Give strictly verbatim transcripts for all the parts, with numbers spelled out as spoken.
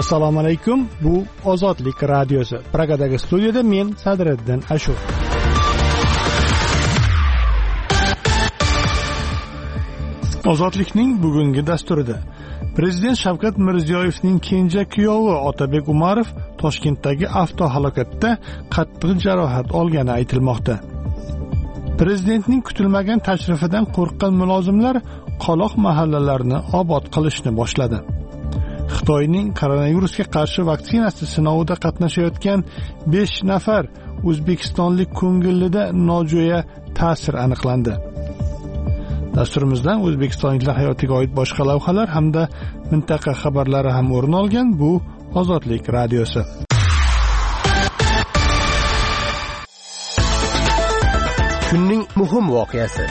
Assalomu alaykum. Bu Ozodlik radiosi. Pragadagi studiyada men Sadriddin Ashur. Ozodlikning bugungi dasturida Prezident Shavkat Mirziyoyevning kenja kuyovi Otabek Umarov Toshkentdagi avtohalokatda qattiq jarohat olgani aytilmoqda. Prezidentning kutilmagan tashrifidan qo'rqqan mulozimlar qoloq mahallalarni obod qilishni boshladi. Xitoyning koronavirusga qarshi vaksinasi sinovida qatnashayotgan besh nafar o'zbekistonlik ko'ngillida nojo'ya ta'sir aniqlandi. Dasturimizdan o'zbekistonliklar hayotiga oid boshqa lavhalar hamda mintaqa xabarlari ham o'rin olgan. Bu Ozodlik radiosi. Kunning muhim voqeasi.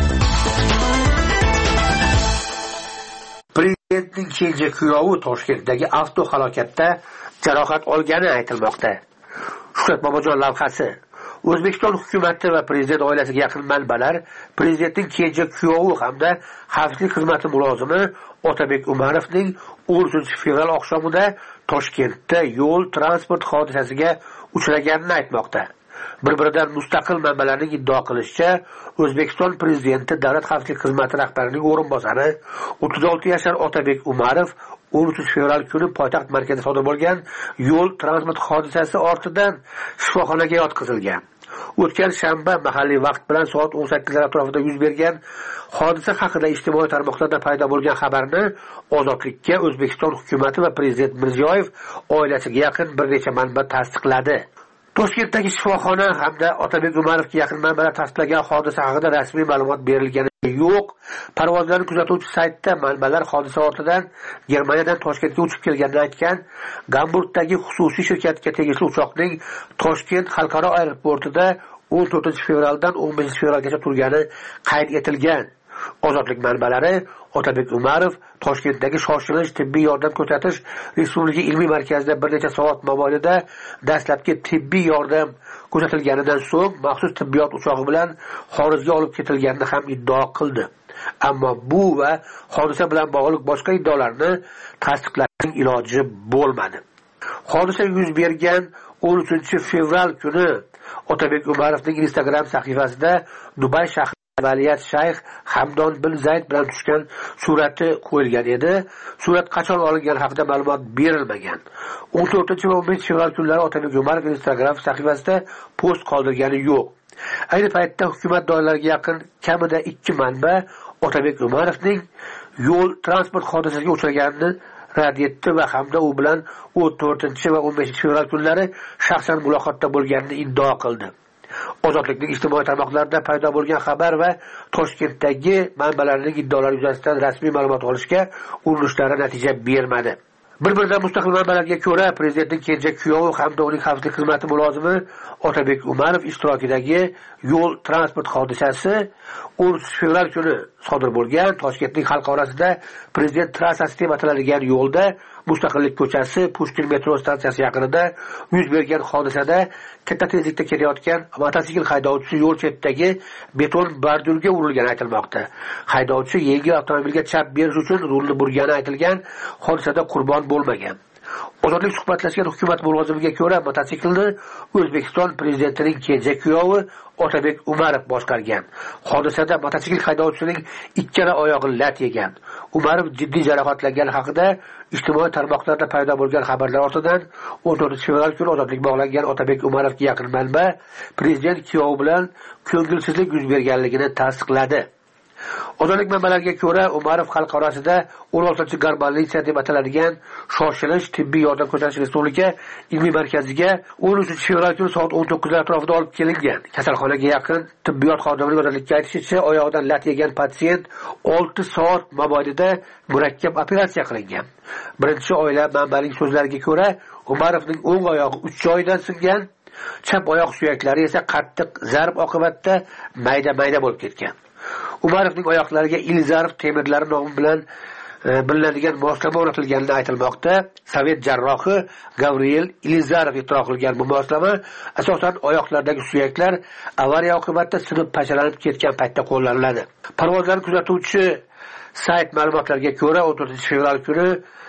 Prezidentning kenja kuyovi Toshkentdagi avtohalokatda jarohat olgani aytilmoqda. Shuhrat Bobojon lavhasi. O'zbekiston hukumati va prezident oilasiga yaqin manbalar prezidentning kenja kuyovi hamda xavfsizlik xizmati mulozimi Otabek Umarovning o'n uchinchi fevral oqshomida Toshkentda yo'l transport hodisasiga uchraganini aytmoqda. Bir-biridan mustaqil manbalarning iddio qilishicha, O'zbekiston prezidenti Davlat xavfsizlik xizmati rahbarining o'rinbosari o'ttiz olti yashar Otabek Umarov o'n uchinchi fevral kuni poytaxt markazida sodir bo'lgan yo'l transport hodisasi ortidan shifoxonaga yotqizilgan. O'tgan shanba mahalliy vaqt bilan soat o'n sakkizlar atrofida yuz bergan hodisa haqida ijtimoiy tarmoqlarda paydo bo'lgan xabarni Ozodlikka O'zbekiston hukumati va prezident Mirziyoyev oilasiga yaqin bir necha manba tasdiqladi. Toshkentdagi shifoxona hamda Otabek Umarovga yaqin manbalar tasdiqlagan hodisa haqida rasmiy ma'lumot berilgani yo'q. Parvozlarni kuzatuvchi saytda manbalar hodisa ortidan Germaniyadan Toshkentga uchib kelganini aytgan. Gamburgdagi xususiy shirkatga tegishli uchoqning Toshkent xalqaro aeroportida o'n to'rtinchi fevraldan o'n beshinchi fevralgacha turgani qayd etilgan. Ozodlik manbalari Otabek Umarov Toshkentdagi shoshilinch tibbiy yordam ko'rsatish Respublika ilmiy markazida bir necha soat mobaynida dastlabki tibbiy yordam ko'rsatilganidan so'ng maxsus tibbiyot uchog'i bilan xorijga olib ketilganini ham iddao qildi. Ammo bu va hodisa bilan bog'liq boshqa iddaolarni tasdiqlashning iloji bo'lmadi. Hodisa yuz bergan o'n uchinchi fevral kuni Otabek Umarovning Instagram sahifasida Dubay shahri Valiyat shayx Hamdon bin Zayd bilan tushgan surati qo'yilgan edi. Surat qachon olingani haqida ma'lumot berilmagan. o'n to'rtinchi va o'n beshinchi fevral kunlari Otabek Umarov Instagram sahifasida post qoldirgani yo'q. Ayni paytda hukumat doiralariga yaqin kamida ikki manba Otabek Umarovning yo'l transport hodisasiga uchraganini rad etdi va hamda u bilan o'n to'rtinchi va o'n beshinchi fevral kunlari shaxsan muloqotda bo'lganini iddao qildi. Ozodlikning ijtimoiy tarmoqlarida paydo bo'lgan xabar va Toshkentdagi manbalarning iddaolari yuzasidan rasmiy ma'lumot olishga urinishlari natija bermadi. Bir-biridan mustaqil manbalarga ko'ra, prezidentning kenja kuyovi hamda uning xavfsizlik xizmati mulozimi Otabek Umarov ishtirokidagi yo'l transport hodisasi o'n uchinchi fevral kuni sodir bo'lgan. Toshkentning xalq orasida prezident trassasi deb ataladigan yo'lda Mustaqillik ko'chasi Pushkin metro stansiyasi yaqinida yuz bergan hodisada katta tezlikda ketayotgan mototsikl haydovchisi yo'l chetidagi beton bordurga urilgani aytilmoqda. Haydovchi yengil avtomobilga chap berish uchun rulni burgani aytilgan. Hodisada qurbon bo'lmagan. Ozodlik suhbatlashgan hukumat mulozimiga ko'ra, mototsiklni O'zbekiston prezidentining kenja kuyovi Otabek Umarov boshqargan. Hodisada mototsikl haydovchisining ikkala oyog'i lat yegan. Umarov jiddiy jarohatlangani haqida ijtimoiy tarmoqlarda paydo bo'lgan xabarlar ortidan o'n to'rtinchi fevral kuni ozodlik bog'langan Otabek Umarovga yaqin manba prezident kuyovi bilan ko'ngilsizlik yuz berganligini tasdiqladi. Ozodlik manbalariga ko'ra, Umarov xalq orasida o'n oltinchi garbolisiya deb ataladigan shoshilinch tibbiy yordam ko'rsatish Respublika ilmiy markaziga o'n uchinchi fevral kuni soat o'n to'qqizlar atrofida olib kelingan. Kasalxonaga yaqin tibbiyot xodimining ozodlikka aytishicha, oyog'idan lat yegan patsient olti soat mobaynida murakkab operatsiya qilingan. Birinchi oila manbaning so'zlariga ko'ra, Umarovning o'ng oyog'i uch joyidan singan, chap oyoq suyaklari esa qattiq zarb oqibatida mayda-mayda bo'lib ketgan. Umarovning oyoqlariga Ilizarov temirlari nomi bilan bilinadigan moslama o'rnatilganini aytilmoqda. Sovet jarrohi Gavril Ilizarov ixtiro qilgan bu moslama asosan oyoqlardagi suyaklar avariya oqibatida sinib parchalanib ketgan paytda qo'llaniladi. Parvozlarni kuzatuvchi sayt ma'lumotlariga ko'ra o'n to'rtinchi fevral kuni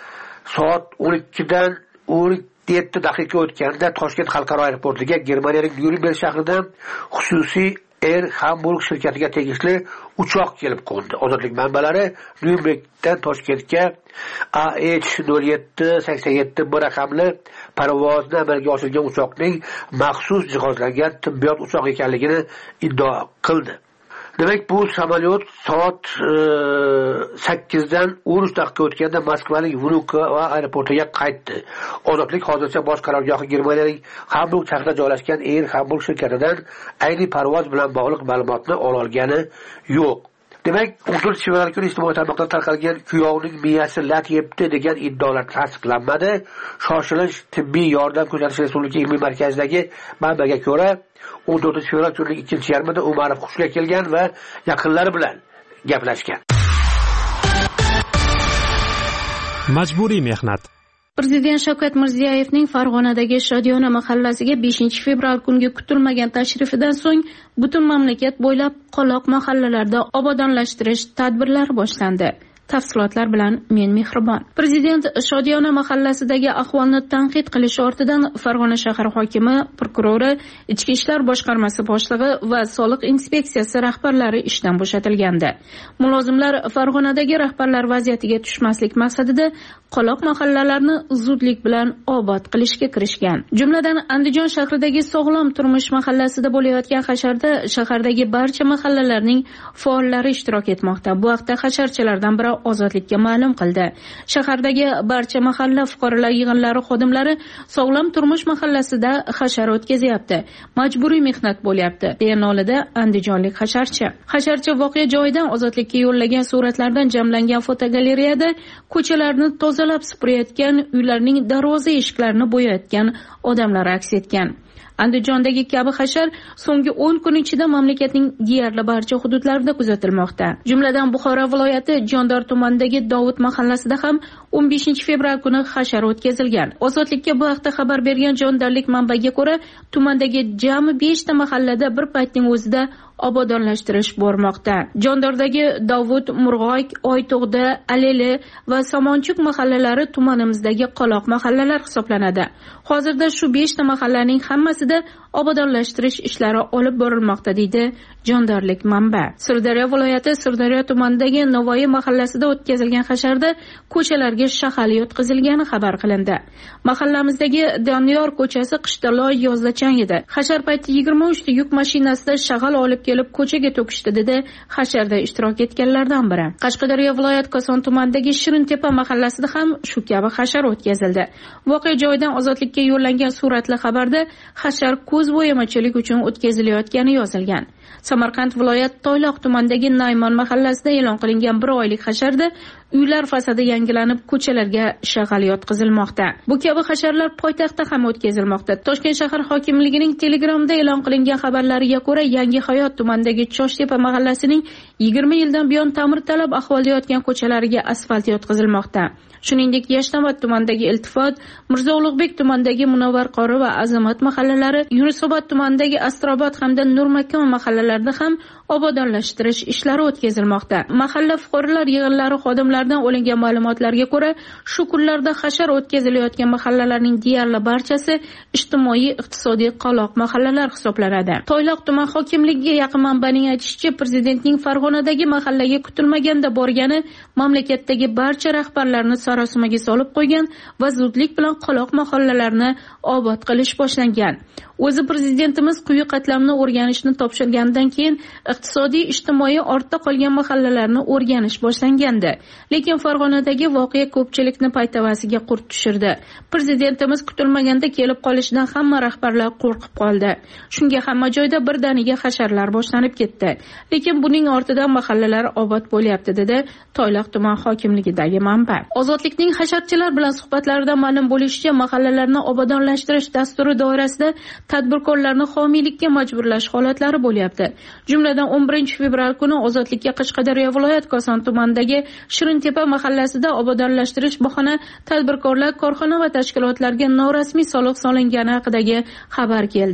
soat o'n ikkidan o'n yetti daqiqa o'tganda Toshkent xalqaro aeroportiga Germaniyaning Nyuremberg shahridan xususiy Air Hamburg shirkatiga tegishli uchoq kelib qo'ndi. Ozodlik manbalari Nyurembergdan Toshkentga A H nol yetti sakson yetti bir raqamli parvozni amalga oshirgan uchoqning maxsus jihozlangan tibbiyot uchoq ekanligini iddao qildi. Demak, bu samolyot soat sakkizdan o'n uch daqiqa o'tganda Moskvaning Vnukovo aeroportiga qaytdi. Ozodlik hozircha bosh qarorgohi Germaniyaning Hamburg shahrida joylashgan Air Hamburg shirkatidan ayni parvoz bilan bog'liq ma'lumotni ola olgani yo'q. Demak, o'n to'rtinchi fevral kuni ijtimoiy tarmoqda tarqalgan kuyovning miyasi lat yebdi degan iddaolar tasdiqlanmadi. Shoshilinch tibbiy yordam ko'rsatish respublika ilmiy markazidagi manbaga ko'ra, o'n to'rtinchi fevral kunining ikkinchi yarmida Umarov hushiga kelgan va yaqinlari bilan gaplashgan. Majburiy mehnat. Prezident Shavkat Mirziyoyevning Farg'onadagi Shodiyona mahallasiga beshinchi fevral kungi kutilmagan tashrifidan so'ng butun mamlakat bo'ylab qoloq mahallalarda obodonlashtirish tadbirlari boshlandi. Tafsilotlar bilan men Mehribon. Prezident Shodiyona mahallasidagi ahvolni tanqid qilish ortidan Farg'ona shahar hokimi, prokurori, Ichki ishlar boshqarmasi boshlig'i va soliq inspeksiyasi rahbarlari ishdan bo'shatilgandi. Mulozimlar Farg'onadagi rahbarlar vaziyatiga tushmaslik maqsadida qoloq mahallalarni zudlik bilan obod qilishga kirishgan. Jumladan Andijon shahridagi Sog'lom turmush mahallasida bo'layotgan hasharda shahardagi barcha mahallalarning faollari ishtirok etmoqda. Bu haqda hasharchilardan biri Ozodlikka ma'lum qildi. Shahardagi barcha mahalla fuqarolar yig'inlari xodimlari Sog'lom turmush mahallasida hashar o'tkazyapti. Majburiy mehnat bo'lyapti, deya nolida andijonlik hasharchi. Hasharchi voqea joyidan Ozodlikka yo'llagan suratlardan jamlangan fotogalereyada ko'chalarni tozalab supurayotgan, uylarning darvoza eshiklarini bo'yayotgan odamlar aks etgan. Andijondagi kabi hashar so'nggi o'n kun ichida mamlakatning deyarli barcha hududlarida kuzatilmoqda. Jumladan Buxoro viloyati Jondor tumanidagi Dovud mahallasida ham o'n beshinchi fevral kuni hashar o'tkazilgan. Ozodlikka bu haqda xabar bergan jondorlik manbaga ko'ra, tumandagi jami beshta mahallada bir paytning o'zida obodonlashtirish bormoqda. Jondordagi Dovud, Murg'oy, Oytug'da, Aleli va Somonchuk mahallalari tumanimizdagi qoloq mahallalar hisoblanadi. Hozirda shu beshta mahallaning hammasida obodonlashtirish ishlari olib borilmoqda, deydi jondorlik manba. Sirdaryo viloyati Sirdaryo tumanidagi Navoiy mahallasida o'tkazilgan hasharda ko'chalarga shahal yotqizilgani xabar qilindi. Mahallamizdagi Doniyor ko'chasi qishda loy, yozda chang edi. Hashar payti yigirma uchta yuk mashinasida shag'al olib kelib ko'chaga to'kishdi, dedi hasharda ishtirok etganlardan biri. Qashqadaryo viloyat Koson tumanidagi Shirintepa mahallasida ham shu kabi hashar o'tkazildi. Voqea joyidan Ozodlikka yo'llangan suratli xabarda hashar ko'z bo'yamachilik uchun o'tkazilayotgani yozilgan. Samarqand viloyat Toyloq tumanidagi Naymon mahallasida e'lon qilingan bir oylik hasharda uylar fasadi yangilanib, ko'chalarga shag'al yotqizilmoqda. Bu kabi hasharlar poytaxtda ham o'tkazilmoqda. Toshkent shahar hokimligining Telegramda e'lon qilingan xabarlariga ko'ra, Yangi hayot tumanidagi Choshtepa mahallasining yigirma yildan buyon ta'mirtalab ahvolda yotgan ko'chalariga asfalt yotqizilmoqda. Shuningdek, Yashnobod tumanidagi Iltifot, Mirzo Ulug'bek tumanidagi Munavvar qori va Azamat mahallalari, Yunusobod tumanidagi Astrobod hamda Nurmakon mahallalarida ham obodonlashtirish ishlari o'tkazilmoqda. Mahalla fuqarolar yig'inlari xodimlaridan olingan ma'lumotlarga ko'ra, shu kunlarda hashar o'tkazilayotgan mahallalarning deyarli barchasi ijtimoiy iqtisodiy qoloq mahallalar hisoblanadi. Toyloq tuman hokimligiga yaqin manbaning aytishicha, prezidentning Farg'onadagi mahallaga kutilmaganda borgani mamlakatdagi barcha rahbarlarni sarosimaga solib qo'ygan va zudlik bilan qoloq mahallalarni obod qilish boshlangan. O'zi prezidentimiz quyi qatlamni o'rganishni topshirgandan keyin iqtisodiy ijtimoiy ortda qolgan mahallalarni o'rganish boshlangandi. Lekin Farg'onadagi voqea ko'pchilikni paytavasiga qurt tushirdi. Prezidentimiz kutilmaganda kelib qolishidan hamma rahbarlar qo'rqib qoldi. Shunga hamma joyda birdaniga hasharlar boshlanib ketdi. Lekin buning ortidan mahallalar obod bo'lyapti, dedi Toyloq tuman hokimligidagi manba. Ozodlikning hasharchilar bilan suhbatlarida ma'lum bo'lishicha, mahallalarni obodonlashtirish dasturi doirasida tadbirkorlarni homiylikka majburlash holatlari bo'lyapti. Jumladan o'n birinchi fevral kuni Ozodlikka Qashqadaryo viloyat Koson tumanidagi Shirintepa mahallasida obodonlashtirish bahona tadbirkorlar, korxona va tashkilotlarga norasmiy soliq solingani haqidagi xabar keldi.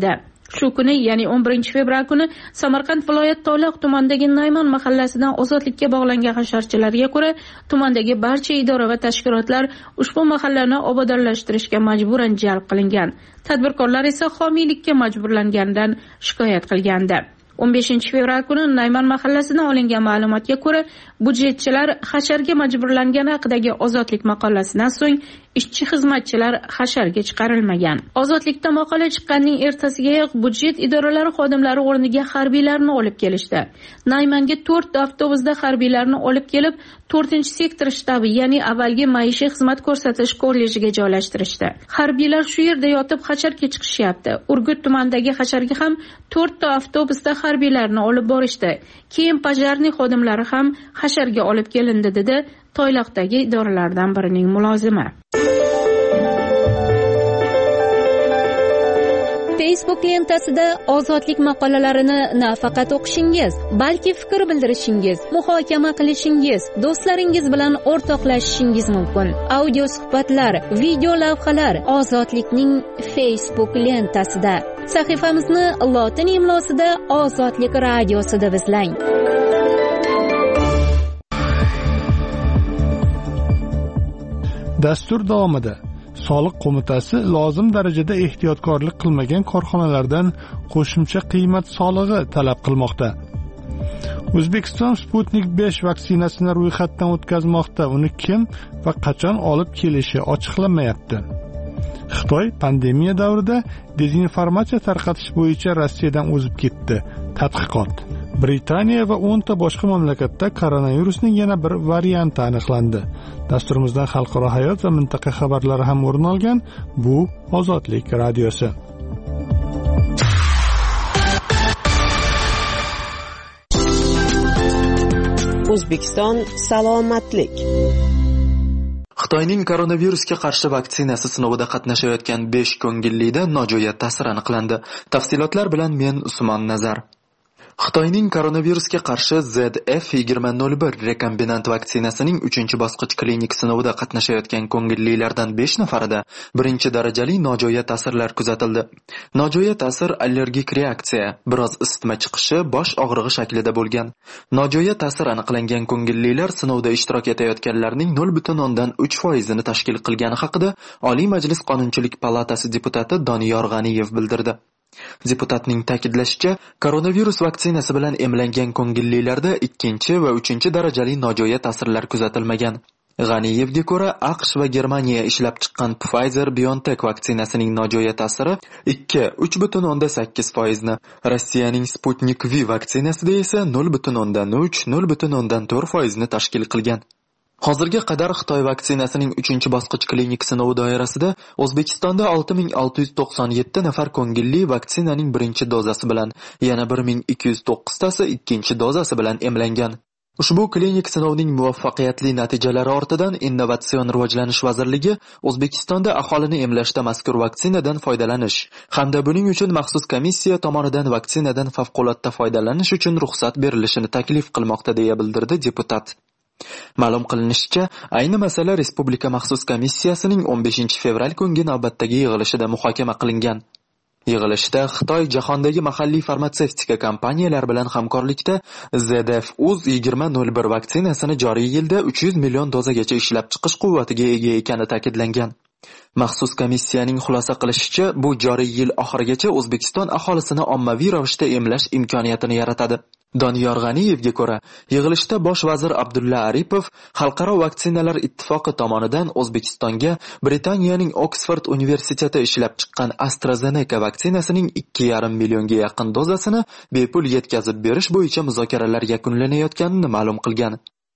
Shu kuni, ya'ni o'n birinchi fevral kuni Samarqand viloyat Toyloq tumanidagi Naymon mahallasidan ozodlikka bog'langan hasharchilarga ko'ra, tumandagi barcha idora va tashkilotlar ushbu mahallani obodonlashtirishga majburan jalb qilingan. Tadbirkorlar esa homiylikka majburlanganidan shikoyat qilgandi. o'n beshinchi fevral kuni Naymon mahallasidan olingan ma'lumotga ko'ra, budjetchilar hasharga majburlangani haqidagi ozodlik maqolasidan so'ng ishchi xizmatchilar hasharga chiqarilmagan. Ozodlikda maqola chiqqanning ertasigayoq budjet idoralari xodimlari o'rniga harbiylarni olib kelishdi. Naymonga to'rt avtobusda harbiylarni olib kelib, to'rtinchi sektor shtabi, ya'ni avvalgi maishiy xizmat ko'rsatish kollejiga joylashtirishdi. Harbiylar shu yerda yotib hasharga chiqishyapti. Urgut tumanidagi hasharga ham to'rtta avtobusda harbiylarni olib borishdi. Keyin pajarniy xodimlari ham hasharga olib kelindi, dedi Toyloqdagi idoralardan birining mulozimi. Facebook lentasida ozodlik maqolalarini nafaqat o'qishingiz, balki fikr bildirishingiz, muhokama qilishingiz, do'stlaringiz bilan o'rtoqlashishingiz mumkin. Audio suhbatlar, video lavhalar ozodlikning Facebook lentasida. Sahifamizni lotin imlosida Ozodlik radiosida izlang. Dastur davomida Soliq qo'mitasi lozim darajada ehtiyotkorlik qilmagan korxonalardan qo'shimcha qiymat solig'i talab qilmoqda. O'zbekiston Sputnik besh vaksinasini ro'yxatdan o'tkazmoqda. Uni kim va qachon olib kelishi ochiqlanmayapti. Xitoy pandemiya davrida dezinformatsiya tarqatish bo'yicha Rossiyadan o'zib ketdi. Tadqiqot. Britaniya va o'nta boshqa mamlakatda koronavirusning yana bir varianti aniqlandi. Dasturimizdan xalqaro hayot va mintaqa xabarlari ham o'rin olgan. Bu Ozodlik radiosi. O'zbekiston salomatlik. Xitoyning koronavirusga qarshi vaksinasi sinovida qatnashayotgan besh ko'ngillida nojo'ya ta'sir aniqlandi. Tafsilotlar bilan men Usmon Nazar. Xitoyning koronavirusga qarshi Z F yigirma nol bir rekombinant vaksinasining uchinchi bosqich klinik sinovida qatnashayotgan ko'ngillilardan besh nafarida birinchi darajali nojo'ya ta'sirlar kuzatildi. Nojo'ya ta'sir allergik reaksiya, biroz isitma chiqishi, bosh og'rig'i shaklida bo'lgan. Nojo'ya ta'sir aniqlangan ko'ngillilar sinovda ishtirok etayotganlarning nol butun o'ndan uch foizini tashkil qilgani haqida Oliy Majlis Qonunchilik palatasi deputati Doniyor G'aniyev bildirdi. Deputatning ta'kidlashicha, koronavirus vaksinasi bilan emlangan ko'ngillilarda ikkinchi va uchinchi darajali nojo'ya ta'sirlar kuzatilmagan. G'aniyevga ko'ra, AQSh va Germaniya ishlab chiqqan Pfizer-BioNTech vaksinasining nojo'ya ta'siri ikki uch butun o'ndan sakkiz foizni, Rossiyaning Sputnik V vaksinasida esa nol butun o'ndan uch nol butun o'ndan to'rt foizni tashkil qilgan. Hozirga qadar Xitoy vaksinasining uchinchi bosqich klinik sinovi doirasida O'zbekistonda olti ming olti yuz to'qson yetti nafar ko'ngilli vaksinaning birinchi dozasi bilan, yana bir ming ikki yuz to'qqiz tasi ikkinchi dozasi bilan emlangan. Ushbu klinik sinovning muvaffaqiyatli natijalari ortidan Innovatsion rivojlanish vazirligi O'zbekistonda aholini emlashda mazkur vaksinadan foydalanish hamda buning uchun maxsus komissiya tomonidan vaksinadan favqulodda foydalanish uchun ruxsat berilishini taklif qilmoqda, deya bildirdi deputat. Ma'lum qilinishicha, ayni masala Respublika maxsus komissiyasining o'n beshinchi fevral kungi navbatdagi yig'ilishida muhokama qilingan. Yig'ilishda Xitoy jahondagi mahalliy farmatsevtika kompaniyalar bilan hamkorlikda Z F U Z yigirma nol bir vaksinasini joriy yilda uch yuz million dozagacha ishlab chiqish quvvatiga ega ekani ta'kidlangan. Maxsus komissiyaning xulosa qilishicha, bu joriy yil oxirigacha O'zbekiston aholisini ommaviy ravishda emlash imkoniyatini yaratadi. Doniyor G'aniyevga ko'ra, yig'ilishda bosh vazir Abdulla Aripov Xalqaro vaksinalar ittifoqi tomonidan O'zbekistonga Britaniyaning Oksford universiteti ishlab chiqqan AstraZeneca vaksinasining ikki yarim millionga yaqin dozasini bepul yetkazib berish bo'yicha muzokaralar yakunlanayotganini ma'lum qilgan.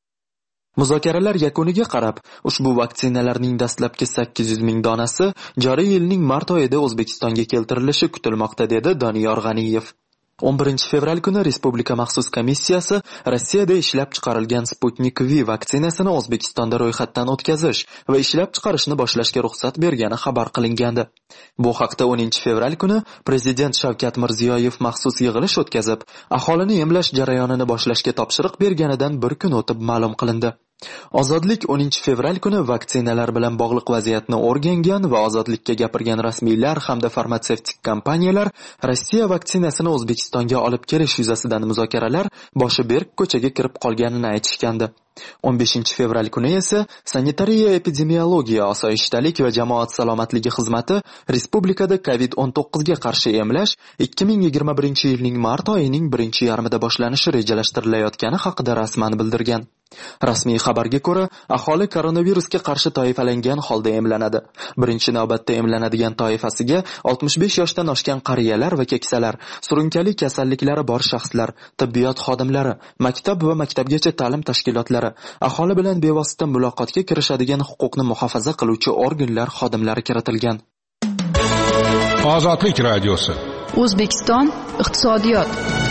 Muzokaralar yakuniga qarab, ushbu vaksinalarning dastlabki sakkiz yuz ming donasi joriy yilning mart oyida O'zbekistonga keltirilishi kutilmoqda, dedi Doniyor G'aniyev. o'n birinchi fevral kuni Respublika maxsus komissiyasi Rossiyada ishlab chiqarilgan Sputnik V vaksinasini O'zbekistonda ro'yxatdan o'tkazish va ishlab chiqarishni boshlashga ruxsat bergani xabar qilingandi. Bu haqda o'ninchi fevral kuni Prezident Shavkat Mirziyoyev maxsus yig'ilish o'tkazib, aholini emlash jarayonini boshlashga topshiriq berganidan bir kun o'tib ma'lum qilindi. Ozodlik o'ninchi fevral kuni vaksinalar bilan bog'liq vaziyatni o'rgangan va ozodlikka gapirgan rasmiylar hamda farmatsevtik kompaniyalar Rossiya vaksinasini O'zbekistonga olib kelish yuzasidan muzokaralar boshi berk ko'chaga kirib qolganini aytishgandi. o'n beshinchi fevral kuni esa Sanitariya epidemiologiya osoyishtalik va jamoat salomatligi xizmati respublikada kovid o'n to'qqiz ga qarshi emlash ikki ming yigirma birinchi yilning mart oyining birinchi yarmida boshlanishi rejalashtirilayotgani haqida rasman bildirgan. Rasmiy xabarga ko'ra, aholi koronavirusga qarshi toifalangan holda emlanadi. Birinchi navbatda emlanadigan toifasiga oltmish besh yoshdan oshgan qariyalar va keksalar, surunkali kasalliklari bor shaxslar, tibbiyot xodimlari, maktab va maktabgacha ta'lim tashkilotlari, aholi bilan bevosita muloqotga kirishadigan huquqni muhofaza qiluvchi organlar xodimlari kiritilgan. Ozodlik radiosi. O'zbekiston iqtisodiyot.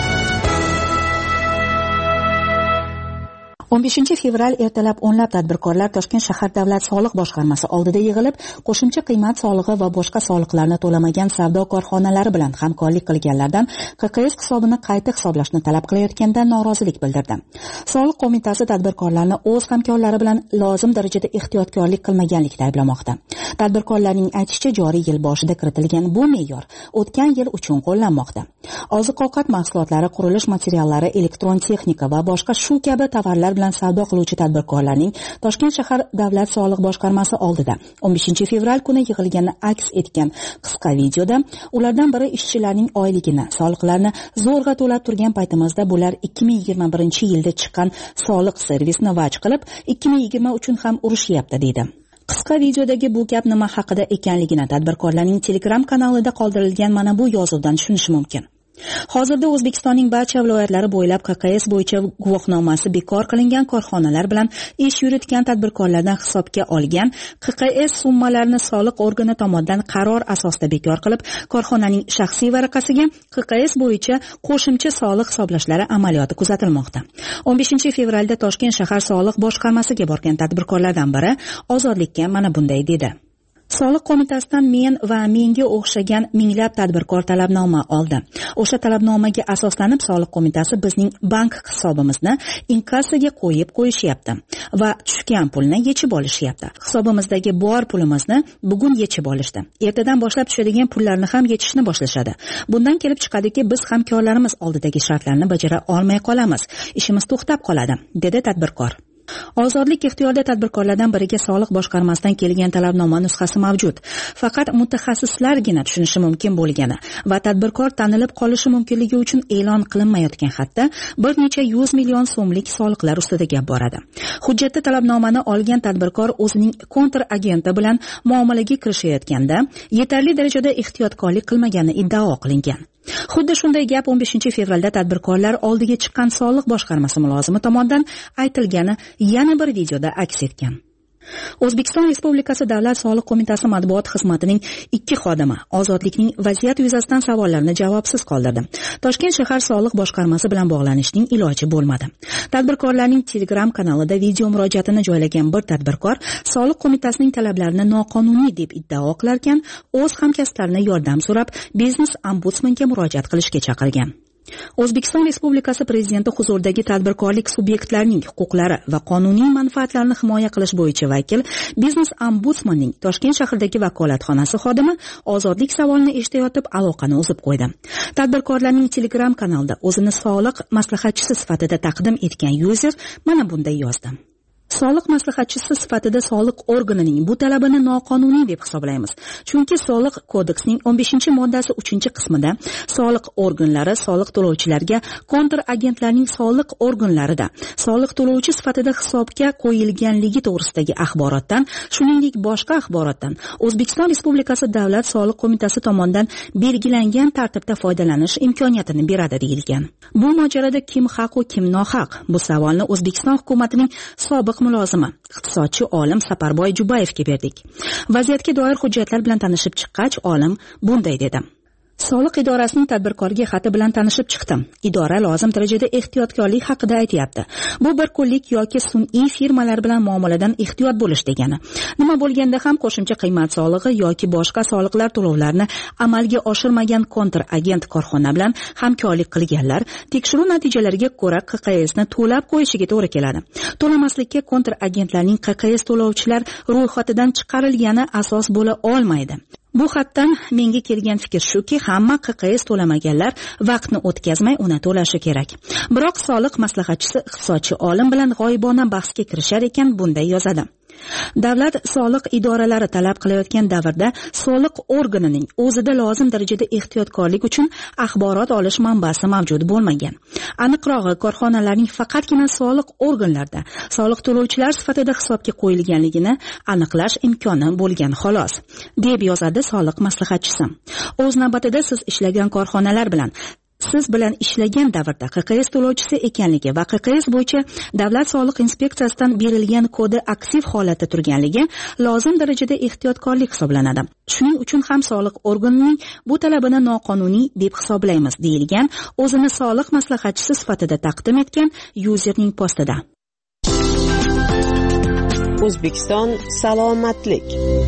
o'n beshinchi fevral ertalab o'nlab tadbirkorlar Toshkent shahar davlat soliq boshqarmasi oldida yig'ilib, qo'shimcha qiymat solig'i va boshqa soliqlarni to'lamagan savdo korxonalari bilan hamkorlik qilganlardan Q Q S hisobini qayta hisoblashni talab qilayotganidan norozilik bildirdi. Soliq qo'mitasi tadbirkorlarni o'z hamkorlari bilan lozim darajada ehtiyotkorlik qilmaganlikda ayblamoqda. Tadbirkorlarning aytishicha, joriy yil boshida kiritilgan bu me'yor o'tgan yil uchun qo'llanmoqda. Oziq-ovqat mahsulotlari, qurilish materiallari, elektron texnika va boshqa shu kabi tovarlar bilan savdo qiluvchi tadbirkorlarning Toshkent shahar davlat soliq boshqarmasi oldida o'n beshinchi fevral kuni yig'ilgani aks etgan qisqa videoda ulardan biri ishchilarning oyligini, soliqlarni zo'rg'a to'lab turgan paytimizda bular ikki ming yigirma birinchi yilda chiqqan soliq servisini vaj qilib ikki ming yigirma uchun ham urushyapti deydi. Qisqa videodagi bu gap nima haqida ekanligini tadbirkorlarning Telegram kanalida qoldirilgan mana bu yozuvdan tushunish mumkin. Hozirda O'zbekistonning barcha viloyatlari bo'ylab Q Q S bo'yicha guvohnomasi bekor qilingan korxonalar bilan ish yuritgan tadbirkorlardan hisobga olgan Q Q S summalarini soliq organi tomonidan qaror asosida bekor qilib, korxonaning shaxsiy varaqasiga Q Q S bo'yicha qo'shimcha soliq hisoblashlari amaliyoti kuzatilmoqda. o'n beshinchi fevralda Toshkent shahar soliq boshqarmasiga borgan tadbirkorlardan biri Ozodlikka mana bunday dedi. Soliq qo'mitasidan men va menga o'xshagan minglab tadbirkor talabnoma oldi. O'sha talabnomaga asoslanib soliq qo'mitasi bizning bank hisobimizni inkassaga qo'yib qo'yishyapti va tushgan pulni yechib olishyapti. Hisobimizdagi bor pulimizni bugun yechib olishdi. Ertadan boshlab tushadigan pullarni ham yechishni boshlashadi. Bundan kelib chiqadiki, biz hamkorlarimiz oldidagi shartlarni bajara olmay qolamiz. Ishimiz to'xtab qoladi, dedi tadbirkor. Ozodlik ixtiyorida tadbirkorlardan biriga soliq boshqarmasidan kelgan talabnoma nusxasi mavjud. Faqat mutaxassislargina tushunishi mumkin bo'lgani va tadbirkor tanilib qolishi mumkinligi uchun e'lon qilinmayotgan xatda bir necha yuz million so'mlik soliqlar ustida gap boradi. Hujjatda talabnomani olgan tadbirkor o'zining kontra agenti bilan muomalaga kirishayotganda yetarli darajada ehtiyotkorlik qilmagani iddao qilingan. Xuddi shunday gap o'n beshinchi fevralda tadbirkorlar oldiga chiqqan soliq boshqarmasi mulozimi tomonidan aytilgani yana bir videoda aks etgan. O'zbekiston Respublikasi Davlat soliq qo'mitasi matbuot xizmatining ikki xodimi Ozodlikning vaziyat yuzasidan savollarini javobsiz qoldirdi. Toshkent shahar soliq boshqarmasi bilan bog'lanishning iloji bo'lmadi. Tadbirkorlarning Telegram kanalida video murojaatini joylagan bir tadbirkor soliq qo'mitasining talablarini noqonuniy deb iddao qilarkan, o'z hamkasblarini yordam so'rab biznes ombudsmanga murojaat qilishga chaqirgan. O'zbekiston Respublikasi Prezidenti huzuridagi tadbirkorlik subyektlarining huquqlari va qonuniy manfaatlarini himoya qilish bo'yicha vakil biznes ombudsmanning Toshkent shahridagi vakolatxonasi xodimi Ozodlik savolini eshitayotib aloqani uzib qo'ydi. Tadbirkorlarning Telegram kanalida o'zini soliq maslahatchisi sifatida taqdim etgan yuzer mana bunday yozdi. Soliq maslahatchisi sifatida soliq organining bu talabini noqonuniy deb hisoblaymiz. Chunki soliq kodeksining o'n beshinchi moddasi uchinchi qismida soliq organlari soliq to'lovchilarga kontragentlarning soliq organlarida soliq to'lovchi sifatida hisobga qo'yilganligi to'g'risidagi axborotdan, shuningdek boshqa axborotdan O'zbekiston Respublikasi Davlat soliq qo'mitasi tomonidan belgilangan tartibda foydalanish imkoniyatini beradi deyilgan. Bu mojarada kim haq va kim nohaq? Bu savolni O'zbekiston hukumatining sobiq mulozimi, iqtisodchi olim Saparboy Jubayevga berdik. Vaziyatga doir hujjatlar bilan tanishib chiqqach, olim bunday dedi. Soliq idorasining tadbirkorga xati bilan tanishib chiqdim. Idora lozim darajada ehtiyotkorlik haqida aytyapti. Bu bir kunlik yoki sun'iy firmalar bilan muomaladan ehtiyot bo'lish degani. Nima bo'lganda ham qo'shimcha qiymat solig'i yoki boshqa soliqlar to'lovlarini amalga oshirmagan kontragent korxona bilan hamkorlik qilganlar tekshiruv natijalariga ko'ra Q Q S ni to'lab qo'yishiga to'g'ri keladi. To'lamaslikka kontragentlarning Q Q S to'lovchilar ro'yxatidan chiqarilgani asos bo'la olmaydi. Bu xatdan menga kelgan fikr shuki, hamma Q Q S to'lamaganlar vaqtni o'tkazmay uni to'lashi kerak. Biroq soliq maslahatchisi iqtisodchi olim bilan g'oyibona bahsga kirishar ekan bunday yozadi. Davlat soliq idoralari talab qilayotgan davrda soliq organining o'zida lozim darajada ehtiyotkorlik uchun axborot olish manbasi mavjud bo'lmagan. Aniqrog'i, korxonalarning faqatgina soliq organlarida soliq to'lovchilar sifatida hisobga qo'yilganligini aniqlash imkoni bo'lgan xolos, deb yozadi soliq maslahatchisi. O'z navbatida siz ishlagan korxonalar bilan siz bilan ishlagan davrda Q Q S to'lovchisi ekanligi va Q Q S bo'yicha Davlat soliq inspeksiyasidan berilgan kodi aktiv holatda turganligi lozim darajada ehtiyotkorlik hisoblanadi. Shuning uchun ham soliq organining bu talabini noqonuniy deb hisoblaymiz, deyilgan o'zini soliq maslahatchisi sifatida taqdim etgan yuzerning postida. O'zbekiston salomatlik.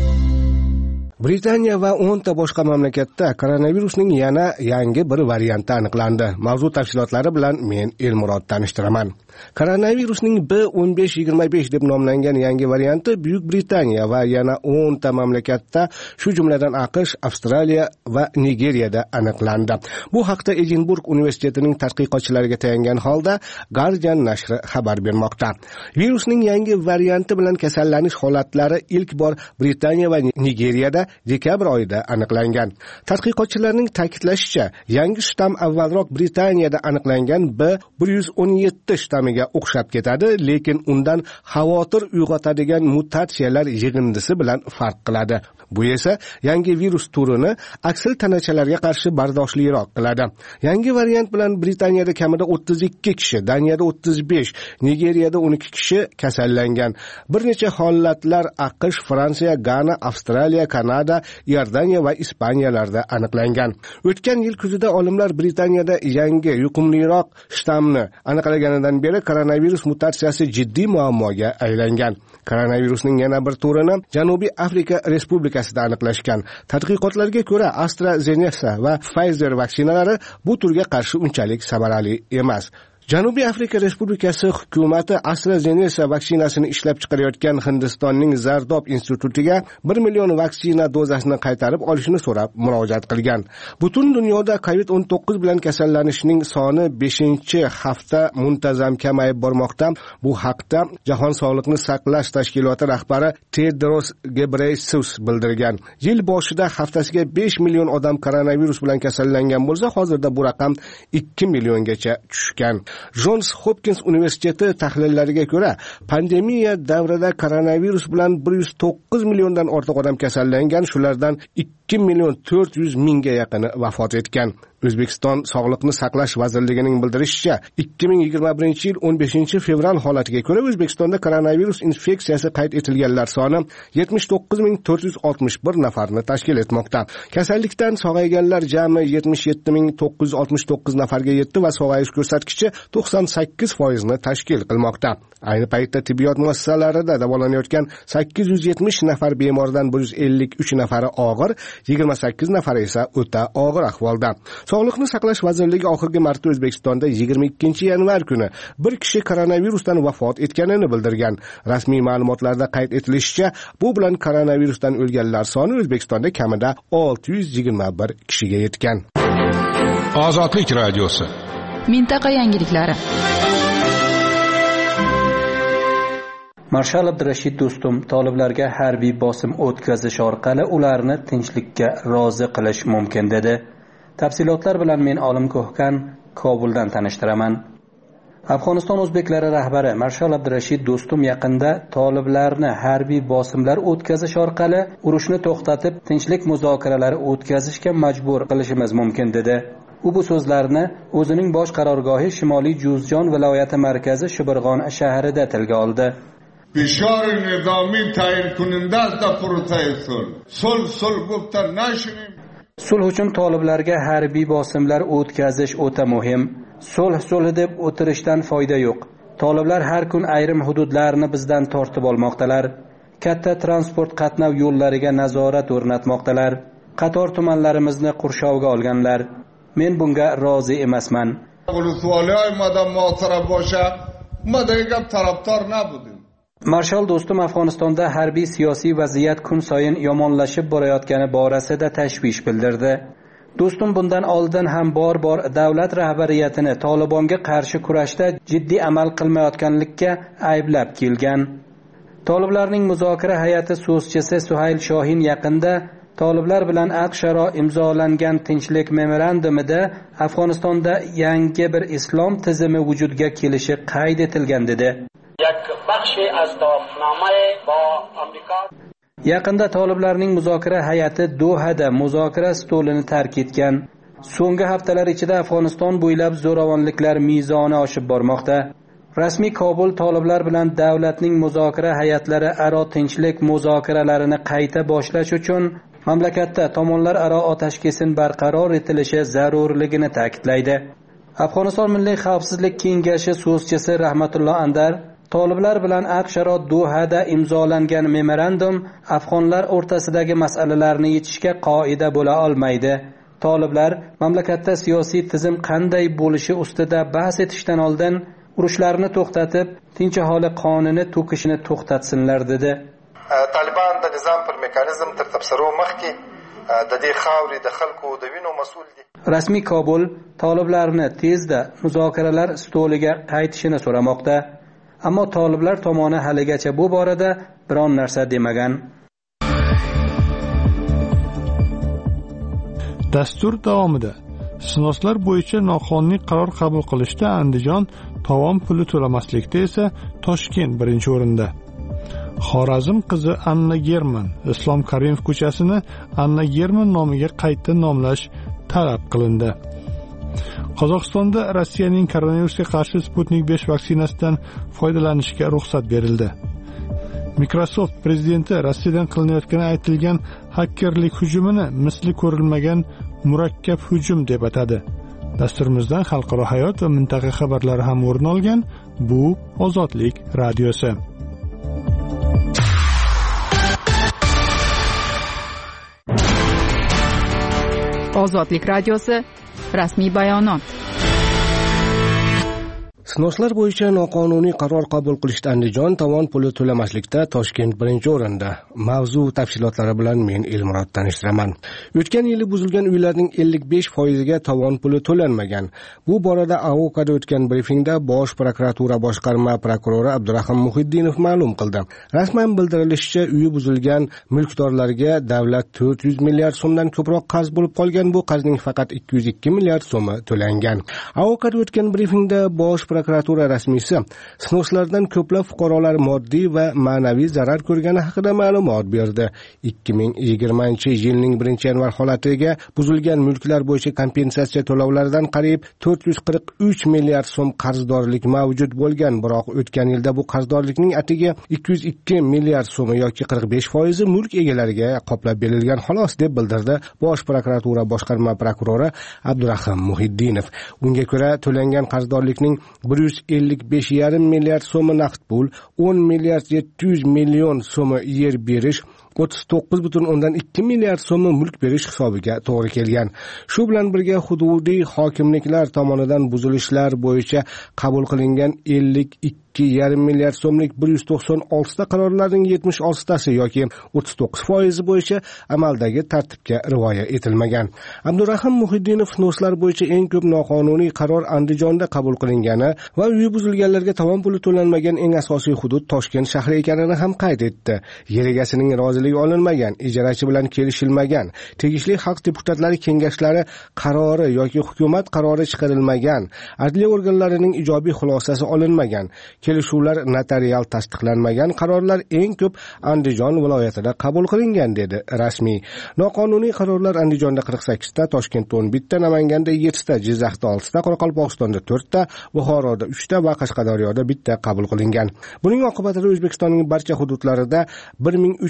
Britaniya va o'nta boshqa mamlakatda koronavirusning yana yangi bir varianti aniqlandi. Mavzu tafsilotlari bilan men Elmurod tanishtiraman. Koronavirusning B o'n besh yigirma besh deb nomlangan yangi varianti Buyuk Britaniya va yana o'nta mamlakatda, shu jumladan AQSh, Avstraliya va Nigeriyada aniqlandi. Bu haqda Edinburg universitetining tadqiqotchilariga tayangan holda Guardian nashri xabar bermoqda. Virusning yangi varianti bilan kasallanish holatlari ilk bor Britaniya va Nigeriyada dekabr oyida aniqlangan. Tadqiqotchilarning ta'kidlashicha, yangi shtamm avvalroq Britaniyada aniqlangan B bir yuz o'n yetti shtammiga o'xshab ketadi, lekin undan xavotir uyg'otadigan mutatsiyalar yig'indisi bilan farq qiladi. Bu esa yangi virus turini aksil tanachalarga qarshi bardoshliroq qiladi. Yangi variant bilan Britaniyada kamida o'ttiz ikki kishi, Daniyada o'ttiz besh, Nigeriyada o'n ikki kishi kasallangan. Bir necha holatlar AQSh, Fransiya, Gana, Avstraliya, Kanada, Iordaniya va Ispaniyalarda aniqlangan. O'tgan yil kuzida olimlar Britaniyada yangi yuqumliroq shtammni aniqlaganidan beri koronavirus mutatsiyasi jiddiy muammoga aylangan. Koronavirusning yana bir turini Janubiy Afrika Respublikasida aniqlashgan. Tadqiqotlarga ko'ra AstraZeneca va Pfizer vaksinalari bu turga qarshi unchalik samarali emas. Janubiy Afrika Respublikasi hukumati AstraZeneca vaksinasini ishlab chiqarayotgan Hindistonning Zardob institutiga bir million vaksina dozasini qaytarib olishni so'rab murojaat qilgan. Butun dunyoda covid o'n to'qqiz bilan kasallanishning soni beshinchi hafta muntazam kamayib bormoqda. Bu haqda Jahon sog'liqni saqlash tashkiloti rahbari Tedros Ghebreyesus bildirgan. Yil boshida haftasiga besh million odam koronavirus bilan kasallangan bo'lsa, hozirda bu raqam ikki milliongacha tushgan. Johns Hopkins universiteti tahlillariga ko'ra, pandemiya davrida koronavirus bilan bir yuz to'qqiz milliondan ortiq odam kasallangan, shulardan ikki million to'rt yuz mingga yaqini vafot etgan. O'zbekiston Sog'liqni saqlash vazirligining bildirishicha, ikki ming yigirma birinchi yil o'n beshinchi fevral holatiga ko'ra O'zbekistonda koronavirus infeksiyasi qayd etilganlar soni yetmish to'qqiz ming to'rt yuz oltmish bir nafarni tashkil etmoqda. Kasallikdan sog'ayganlar jami yetmish yetti ming to'qqiz yuz oltmish to'qqiz nafarga yetdi va sog'ayish ko'rsatkichi to'qson sakkiz foiz ni tashkil qilmoqda. Ayni paytda tibbiyot muassasalarida davolanayotgan sakkiz yuz yetmish nafar bemordan bir yuz ellik uch nafari og'ir, yigirma sakkiz nafari esa o'ta og'ir ahvolda. Sog'liqni saqlash vazirligi oxirgi marta O'zbekistonda yigirma ikkinchi yanvar kuni bir kishi koronavirusdan vafot etganini bildirgan. Rasmiy ma'lumotlarda qayd etilishicha, bu bilan koronavirusdan o'lganlar soni O'zbekistonda kamida olti yuz yigirma bir kishiga yetgan. Ozodlik radiosi. Mintaqa yangiliklari. Marshal Abdurashid Do'stum toliblarga harbiy bosim o'tkazish orqali ularni tinchlikka rozi qilish mumkin dedi. Tafsilotlar bilan men Olim Ko'hkan Kobuldan tanishtiraman. Afg'oniston o'zbeklari rahbari Marshal Abdurashid Do'stum yaqinda toliblarni harbiy bosimlar o'tkazish orqali urushni to'xtatib, tinchlik muzokaralari o'tkazishga majbur qilishimiz mumkin dedi. U bu so'zlarni o'zining bosh qarorgohi Shimoliy Juzjon viloyati markazi Shibirg'on shahrida tilga oldi. فشار نظامی تعیین کننده است در پروسه صلح. صلح صلح گفتن نشینیم. Sulh uchun toliblarga harbiy bosimlar o'tkazish o'ta muhim. Sulh sulh deb o'tirishdan foyda yo'q. Toliblar har kun ayrim hududlarni bizdan tortib olmoqdalar. Katta transport qatnov yo'llariga nazorat o'rnatmoqdalar. Qator tumanlarimizni qurshovga olganlar. Men bunga rozi emasman. Marshal do'stim Afg'onistonda harbiy siyosiy vaziyat kun sayin yomonlashib borayotgani borasida tashvish bildirdi. Do'stim bundan oldin ham bor-bor davlat rahbariyatini Tolibonga qarshi kurashda jiddiy amal qilmayotganlikka ayblab kelgan. Toliblarning muzokara hay'ati so'zchisi Suhayl Shohin yaqinda Toliblar bilan aqsharo imzolangan tinchlik memorandumida Afg'onistonda yangi bir islom tizimi vujudga kelishi qayd etilgan dedi. Yaqinda Toliblarning muzokara hay'ati Dohada muzokara stolini tark etgan. So'nggi haftalar ichida Afg'oniston bo'ylab zo'ravonliklar mezoni oshib bormoqda. Rasmiy Kobul Toliblar bilan davlatning muzokara hay'atlari aro tinchlik muzokaralarini qayta boshlash uchun mamlakatda tomonlar aro otashkesin barqaror etilishi zarurligini ta'kidlaydi. Afg'oniston Milliy xavfsizlik kengashi so'zchisi Rahmatullo Andar Toliblar bilan aqsharo Dohada imzolangan memorandum afg'onlar o'rtasidagi masalalarni yechishga qoida bo'la olmaydi. Toliblar mamlakatda siyosiy tizim qanday bo'lishi ustida bahs etishdan oldin urushlarni to'xtatib, tinch aholi qonini to'kishni to'xtatsinlar dedi. Taliban da nizam per mekanizm tartibsaro mxki da de xavri da xalqu da vino mas'ul di. Rasmiy Kobul Toliblarni tezda muzokaralar stoliga qaytishini so'ramoqda. Ammo Toliblar tomoni haligacha bu borada biron narsa demagan. Dastur davomida Sinoslar bo'yicha noqonuniy qaror qabul qilishda Andijon, tovon puli to'lamaslikda esa Toshkent birinchi o'rinda. Xorazm qizi Anna German Islom Karimov ko'chasini Anna German nomiga qayta nomlash talab qilindi. Qozog'istonda Rossiyaning koronavirusga qarshi Sputnik besh vaksinasidan foydalanishga ruxsat berildi. Microsoft prezidenti Rossiyadan qilinayotgani aytilgan hakkerlik hujumini misli ko'rilmagan murakkab hujum deb atadi. Dasturimizdan xalqaro hayot va mintaqa xabarlari ham o'rin olgan. Bu Ozodlik radiosi. Ozodlik radiosi rasmiy bayonot. Sinoslar bo'yicha noqonuniy qaror qabul qilishda Andijon, tovon puli to'lamaslikda Toshkent birinchi o'rinda. Mavzu tafsilotlari bilan men Elmurod tanishtiraman. O'tgan yili buzilgan uylarning ellik besh foiziga tovon puli to'lanmagan. Bu borada A O K'da o'tgan brifingda Bosh prokuratura boshqarma prokurori Abdurahim Muhiddinov ma'lum qildi. Rasman bildirilishicha, uyi buzilgan mulkdorlarga davlat to'rt yuz milliard so'mdan ko'proq qarz bo'lib qolgan. Bu qarzning faqat ikki yuz ikki milliard so'mi to'langan. A O K'da o'tgan brifingda Bosh prokuratura rasmiysi sinoslardan ko'plab fuqarolar moddiy va ma'naviy zarar ko'rgani haqida ma'lumot berdi. ikki ming yigirmanchi yilning birinchi yanvar holatiga buzilgan mulklar bo'yicha kompensatsiya to'lovlaridan qariyb to'rt yuz qirq uch milliard so'm qarzdorlik mavjud bo'lgan, biroq o'tgan yilda bu qarzdorlikning atigi ikki yuz ikki milliard so'mi yoki qirq besh foizi mulk egalariga qoplab berilgan xolos, deb bildirdi Bosh prokuratura boshqarma prokurori Abdurahim Muhiddinov. Unga ko'ra, to'langan qarzdorlikning bir yuz ellik besh yarim milliard so'mi naqd pul, o'n milliard yetti yuz million so'mi yer berish, o'ttiz to'qqiz butun o'ndan ikki milliard so'mi mulk berish hisobiga to'g'ri kelgan. Shu bilan birga hududiy hokimliklar tomonidan buzilishlar bo'yicha qabul qilingan ellik ikki yarim milliard so'mlik bir yuz to'qson olti ta qarorlarning yetmish olti tasi yoki o'ttiz to'qqiz foizi bo'yicha amaldagi tartibga rioya etilmagan. Abdurahim Muhiddinov noslar bo'yicha eng ko'p noqonuniy qaror Andijonda qabul qilingani va uyi buzilganlarga tovon puli to'lanmagan eng asosiy hudud Toshkent shahri ekanini ham qayd etdi. Yer egasining roziligi olinmagan, ijarachi bilan kelishilmagan, tegishli xalq deputatlari kengashlari qarori yoki hukumat qarori chiqarilmagan, adliya organlarining ijobiy xulosasi olinmagan, kelishuvlar notarial tasdiqlanmagan qarorlar eng ko'p Andijon viloyatida qabul qilingan, dedi rasmiy. Noqonuniy qarorlar Andijonda qirq sakkiz ta, Toshkentda o'n bir ta, Namanganda yetti ta, Jizzaxda olti ta, Qoraqalpog'istonda to'rt ta, Buxoroda uch ta va Qashqadaryoda bitta qabul qilingan. Buning oqibatida O'zbekistonning barcha hududlarida bir ming uch yuz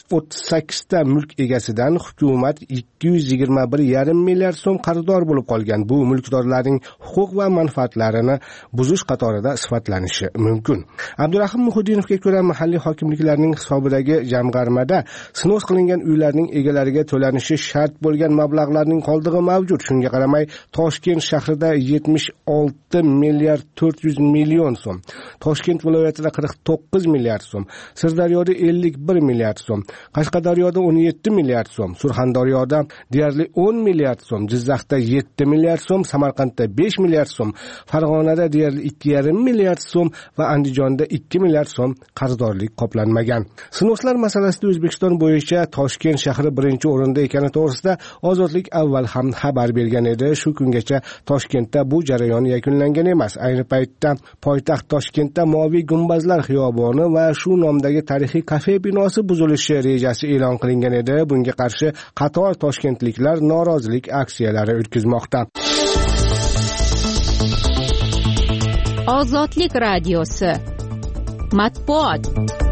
o'ttiz sakkizta mulk egasidan hukumat ikki yuz yigirma bir yarim milliard so'm qarzdor bo'lib qolgan. Bu mulkdorlarning huquq va manfaatlarini buzish qatorida sifatlanishi mumkin. Abdurahim Muhuddinovga ko'ra, mahalliy hokimliklarning hisobidagi jamg'armada snos qilingan uylarning egalariga to'lanishi shart bo'lgan mablag'larning qoldig'i mavjud. Shunga qaramay, Toshkent shahrida yetmish olti milliard to'rt yuz million so'm, Toshkent viloyatida qirq to'qqiz milliard so'm, Sirdaryoda ellik bir milliard so'm, Qashqadaryoda o'n yetti milliard so'm, Surxondaryoda deyarli o'n milliard so'm, Jizzaxda yetti milliard so'm, Samarqandda besh milliard so'm, Farg'onada deyarli ikki yarim milliard so'm va Andijonda ikki milliard so'm qarzdorlik qoplanmagan. Snoslar masalasida O'zbekiston bo'yicha Toshkent shahri birinchi o'rinda ekani to'g'risida Ozodlik avval ham xabar bergan edi. Shu kungacha Toshkentda bu jarayon yakunlangan emas. Ayni paytda poytaxt Toshkentda Moviy gumbazlar xiyoboni va shu nomdagi tarixiy kafe binosi buzilishi rejasi e'lon qilingan edi. Bunga qarshi qator toshkentliklar norozilik aksiyalari o'tkazmoqda. Ozodlik radiosi matbuot.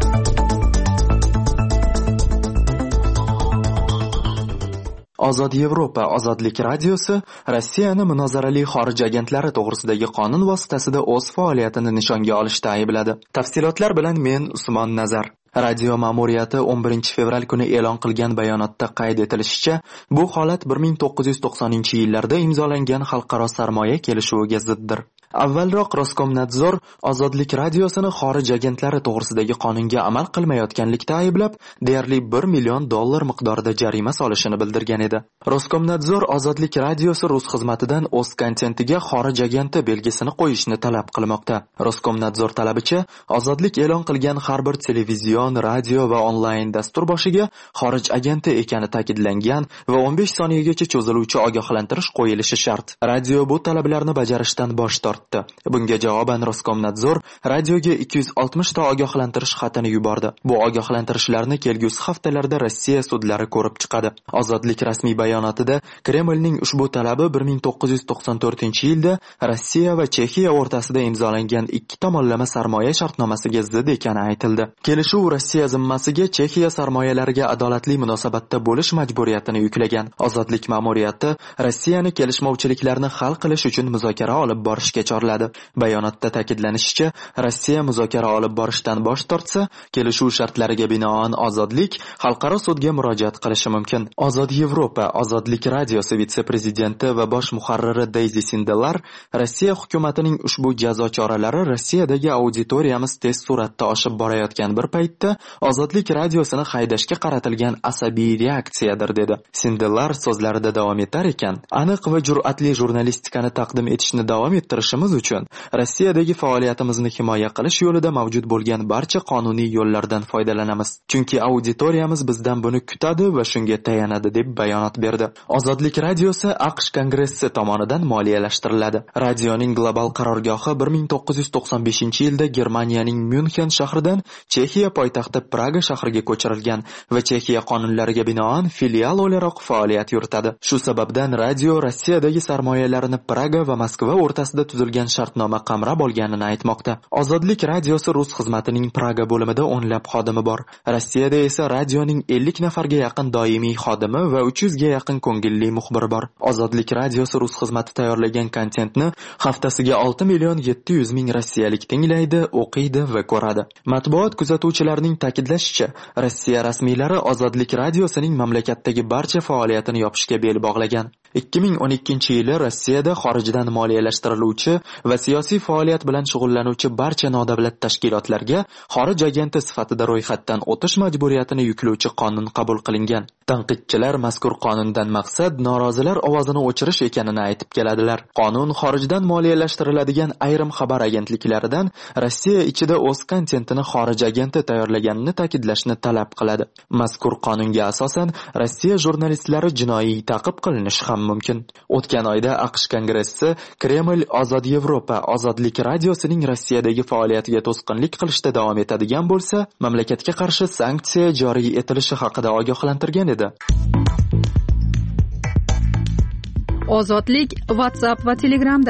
Ozod Yevropa Ozodlik radiosi Rossiyani munozarali xorij agentlari to'g'risidagi qonun vositasida o'z faoliyatini nishonga olishda aybladi. Tafsilotlar bilan men Usmon Nazar. Radio ma'muriyati o'n birinchi fevral kuni e'lon qilgan bayonotda qayd etilishicha, bu holat bir ming to'qqiz yuz to'qsoninchi yillarda imzolangan xalqaro sarmoya kelishuviga ziddir. Avvalroq Roskomnadzor Ozodlik radiosini xorij agentlari to'g'risidagi qonunga amal qilmayotganlikda ayblab, deyarli bir million dollar miqdorida jarima solishini bildirgan edi. Roskomnadzor Ozodlik radiosi rus xizmatidan o'z kontentiga xorij agenti belgisini qo'yishni talab qilmoqda. Roskomnadzor talabicha, Ozodlik e'lon qilgan har bir televizion, radio va onlayn dastur boshiga xorij agenti ekani ta'kidlangan va o'n besh soniyagacha cho'ziluvchi ogohlantirish qo'yilishi shart. Radio bu talablarni bajarishdan bosh tortdi. Bunga javoban Roskomnadzor radioga ikki yuz oltmish ta ogohlantirish xatini yubordi. Bu ogohlantirishlarni kelgusi haftalarda Rossiya sudlari ko'rib chiqadi. Ozodlik rasmiy bayonotida Kremlning ushbu talabi bir ming to'qqiz yuz to'qson to'rtinchi yilda Rossiya va Chexiya o'rtasida imzolangan ikki tomonlama sarmoya shartnomasiga zid ekani aytildi. Kelishuv Rossiya zimmasiga Chexiya sarmoyalariga adolatli munosabatda bo'lish majburiyatini yuklagan. Ozodlik ma'muriyati Rossiyani kelishmovchiliklarni hal qilish uchun muzokara olib borishga chorladi. Bayonotda ta'kidlanishicha, Rossiya muzokara olib borishdan bosh tortsa, kelishuv shartlariga binoan Ozodlik xalqaro sudga murojaat qilishi mumkin. Ozod Yevropa Ozodlik radiosi vitse-prezidenti va bosh muharriri Daisy Sindelar Rossiya hukumatining ushbu jazo choralari Rossiyadagi auditoriyamiz tez suratda oshib borayotgan bir paytda Ozodlik radiosini haydashga qaratilgan asabiy reaksiyadir dedi. Sindelar so'zlarida davom etar ekan, aniq va jur'atli jurnalistikani taqdim etishni davom ettirishimiz uchun Rossiyadagi faoliyatimizni himoya qilish yo'lida mavjud bo'lgan barcha qonuniy yo'llardan foydalanamiz. Chunki auditoriyamiz bizdan buni kutadi va shunga tayanadi deb bayonot berdi. Ozodlik radiosi AQSh Kongressi tomonidan moliyalashtiriladi. Radioning global qarorgohi bir ming to'qqiz yuz to'qson beshinchi yilda Germaniyaning Myunxen shahridan Chexiya poytaxti Praga shahriga ko'chirilgan va Chexiya qonunlariga binoan filial o'laroq faoliyat yuritadi. Shu sababdan radio Rossiyadagi sarmoyalarini Praga va Moskva o'rtasida tuzilgan shartnoma qamrab olganini aytmoqda. Ozodlik radiosi rus xizmatining Praga bo'limida o'nlab xodimi bor. Rossiyada esa radioning ellik nafarga yaqin doimiy xodimi va uch yuz ga yaqin ko'ngilli muxbir bor. Ozodlik radiosi rus xizmati tayyorlagan kontentni haftasiga olti million yetti yuz ming rossiyalik tinglaydi, o'qiydi va ko'radi. Matbuot kuzatuvchilarining ta'kidlashicha, Rossiya rasmiylari Ozodlik radiosining mamlakatdagi barcha faoliyatini yopishga bel bog'lagan. ikki ming o'n ikkinchi yili Rossiyada xorijdan moliyalashtiriluvchi va siyosiy faoliyat bilan shug'ullanuvchi barcha nodavlat tashkilotlarga xorij agenti sifatida ro'yxatdan o'tish majburiyatini yuklovchi qonun qabul qilingan. Tanqidchilar mazkur qonundan maqsad norozilar ovozini o'chirish ekanini aytib keladilar. Qonun xorijdan moliyalashtiriladigan ayrim xabar agentliklaridan Rossiya ichida o'z kontentini xorij agenti tayyorlaganini ta'kidlashni talab qiladi. Mazkur qonunga asosan Rossiya jurnalistlari jinoiy ta'qib qilinishi ham mumkin. O'tgan oyda AQSh Kongressi Kreml Ozod Yevropa Ozodlik radiosining Rossiyadagi faoliyatiga to'sqinlik qilishda davom etadigan bo'lsa, mamlakatga qarshi sanksiya joriy etilishi haqida ogohlantirgan edi. Ozodlik WhatsApp va Telegramda.